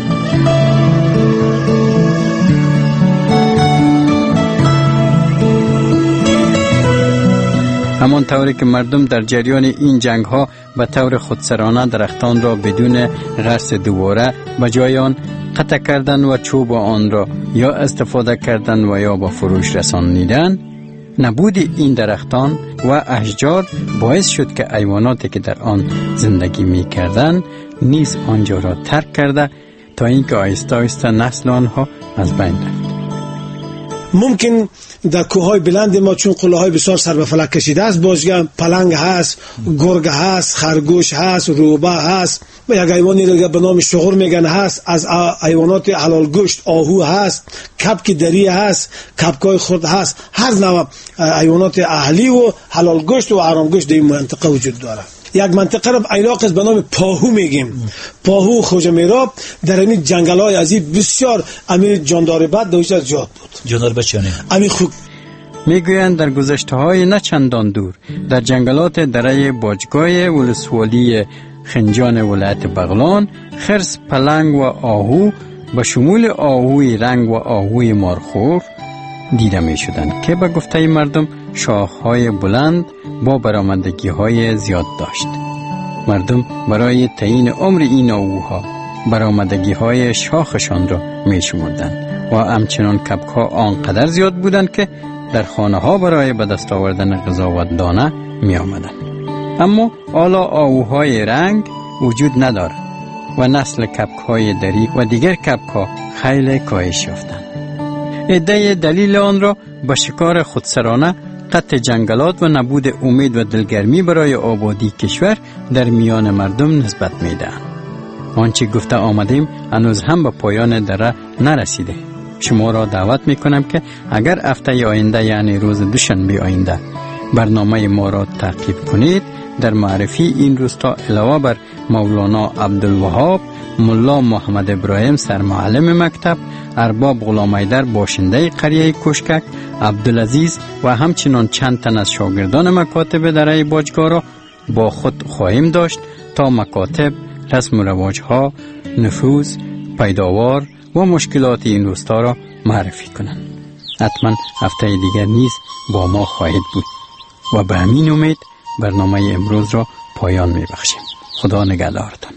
همان طوری که مردم در جریان این جنگ ها به طور خودسرانه درختان را بدون غرس دوباره به جای آن قطع کردن و چوب آن را یا استفاده کردن و یا با فروش رسانیدن، نبود این درختان و اشجار باعث شد که حیواناتی که در آن زندگی می کردن نیز آنجا را ترک کرده تا اینکه آهسته آهسته نسل آنها از بین رفت. ممکن در کوههای بلند ما چون قلعه‌های بسیار سر به فلک کشیده است، بازگه پلنگ هست، گرگ هست، خرگوش هست، روبه هست و یک حیوانی دیگه به نام شغور میگن هست. از حیوانات حلال گوشت آهو هست، کپک دری هست، کپکای خرد هست. هر نوع حیوانات اهلی و حلال گوشت و حرام گوشت در این منطقه وجود داره. یک منطقه را علاقه به نام پاهو میگیم. پاهو خوجه میراب در این جنگل‌های عزیز بسیار امیر جاندار بد دویش از زیاد بود. جاندار بد چیانه؟ امیر خوب میگویند در گذشته‌های نه چندان دور در جنگلات دره باجگاه ولسوالی خنجان ولایت بغلان، خرس، پلنگ و آهو به شمول آهوی رنگ و آهوی مارخور دیده می شدند که به گفته مردم شاخهای بلند با برآمدگی‌های زیاد داشت. مردم برای تعیین عمر این آهوها برآمدگی‌های شاخشان را می شمردند و همچنان کپک‌ها آنقدر زیاد بودند که در خانه‌ها برای به دست آوردن غذا و دانه می آمدند. اما حالا آهوهای رنگ وجود ندارد و نسل کپک‌های دری و دیگر کپک‌ها خیلی کاهش یافتند. عده دلیل آن را به شکار خودسرانه، قطع جنگلات و نبود امید و دلگرمی برای آبادی کشور در میان مردم نسبت میدهند. آنچه گفته آمدیم هنوز هم به پایان دره نرسیده. شما را دعوت می کنم که اگر هفته آینده یعنی روز دوشنبه آینده برنامه ما را تعقیب کنید، در معرفی این روستا علاوه بر مولانا عبدالوهاب، ملا محمد ابراهیم سرمعلم مکتب، ارباب غلام حیدر باشنده قریه کوشکک، عبدالعزیز و همچنان چند تن از شاگردان مکاتب دره باجگاه را با خود خواهیم داشت تا مکاتب، رسم و رواجها، نفوذ، پیداوار و مشکلات این روستا را معرفی کنند. حتما هفته دیگر نیز با ما خواهید بود و به همین امید برنامه امروز را پایان می بخشیم. خدا نگهدارتان.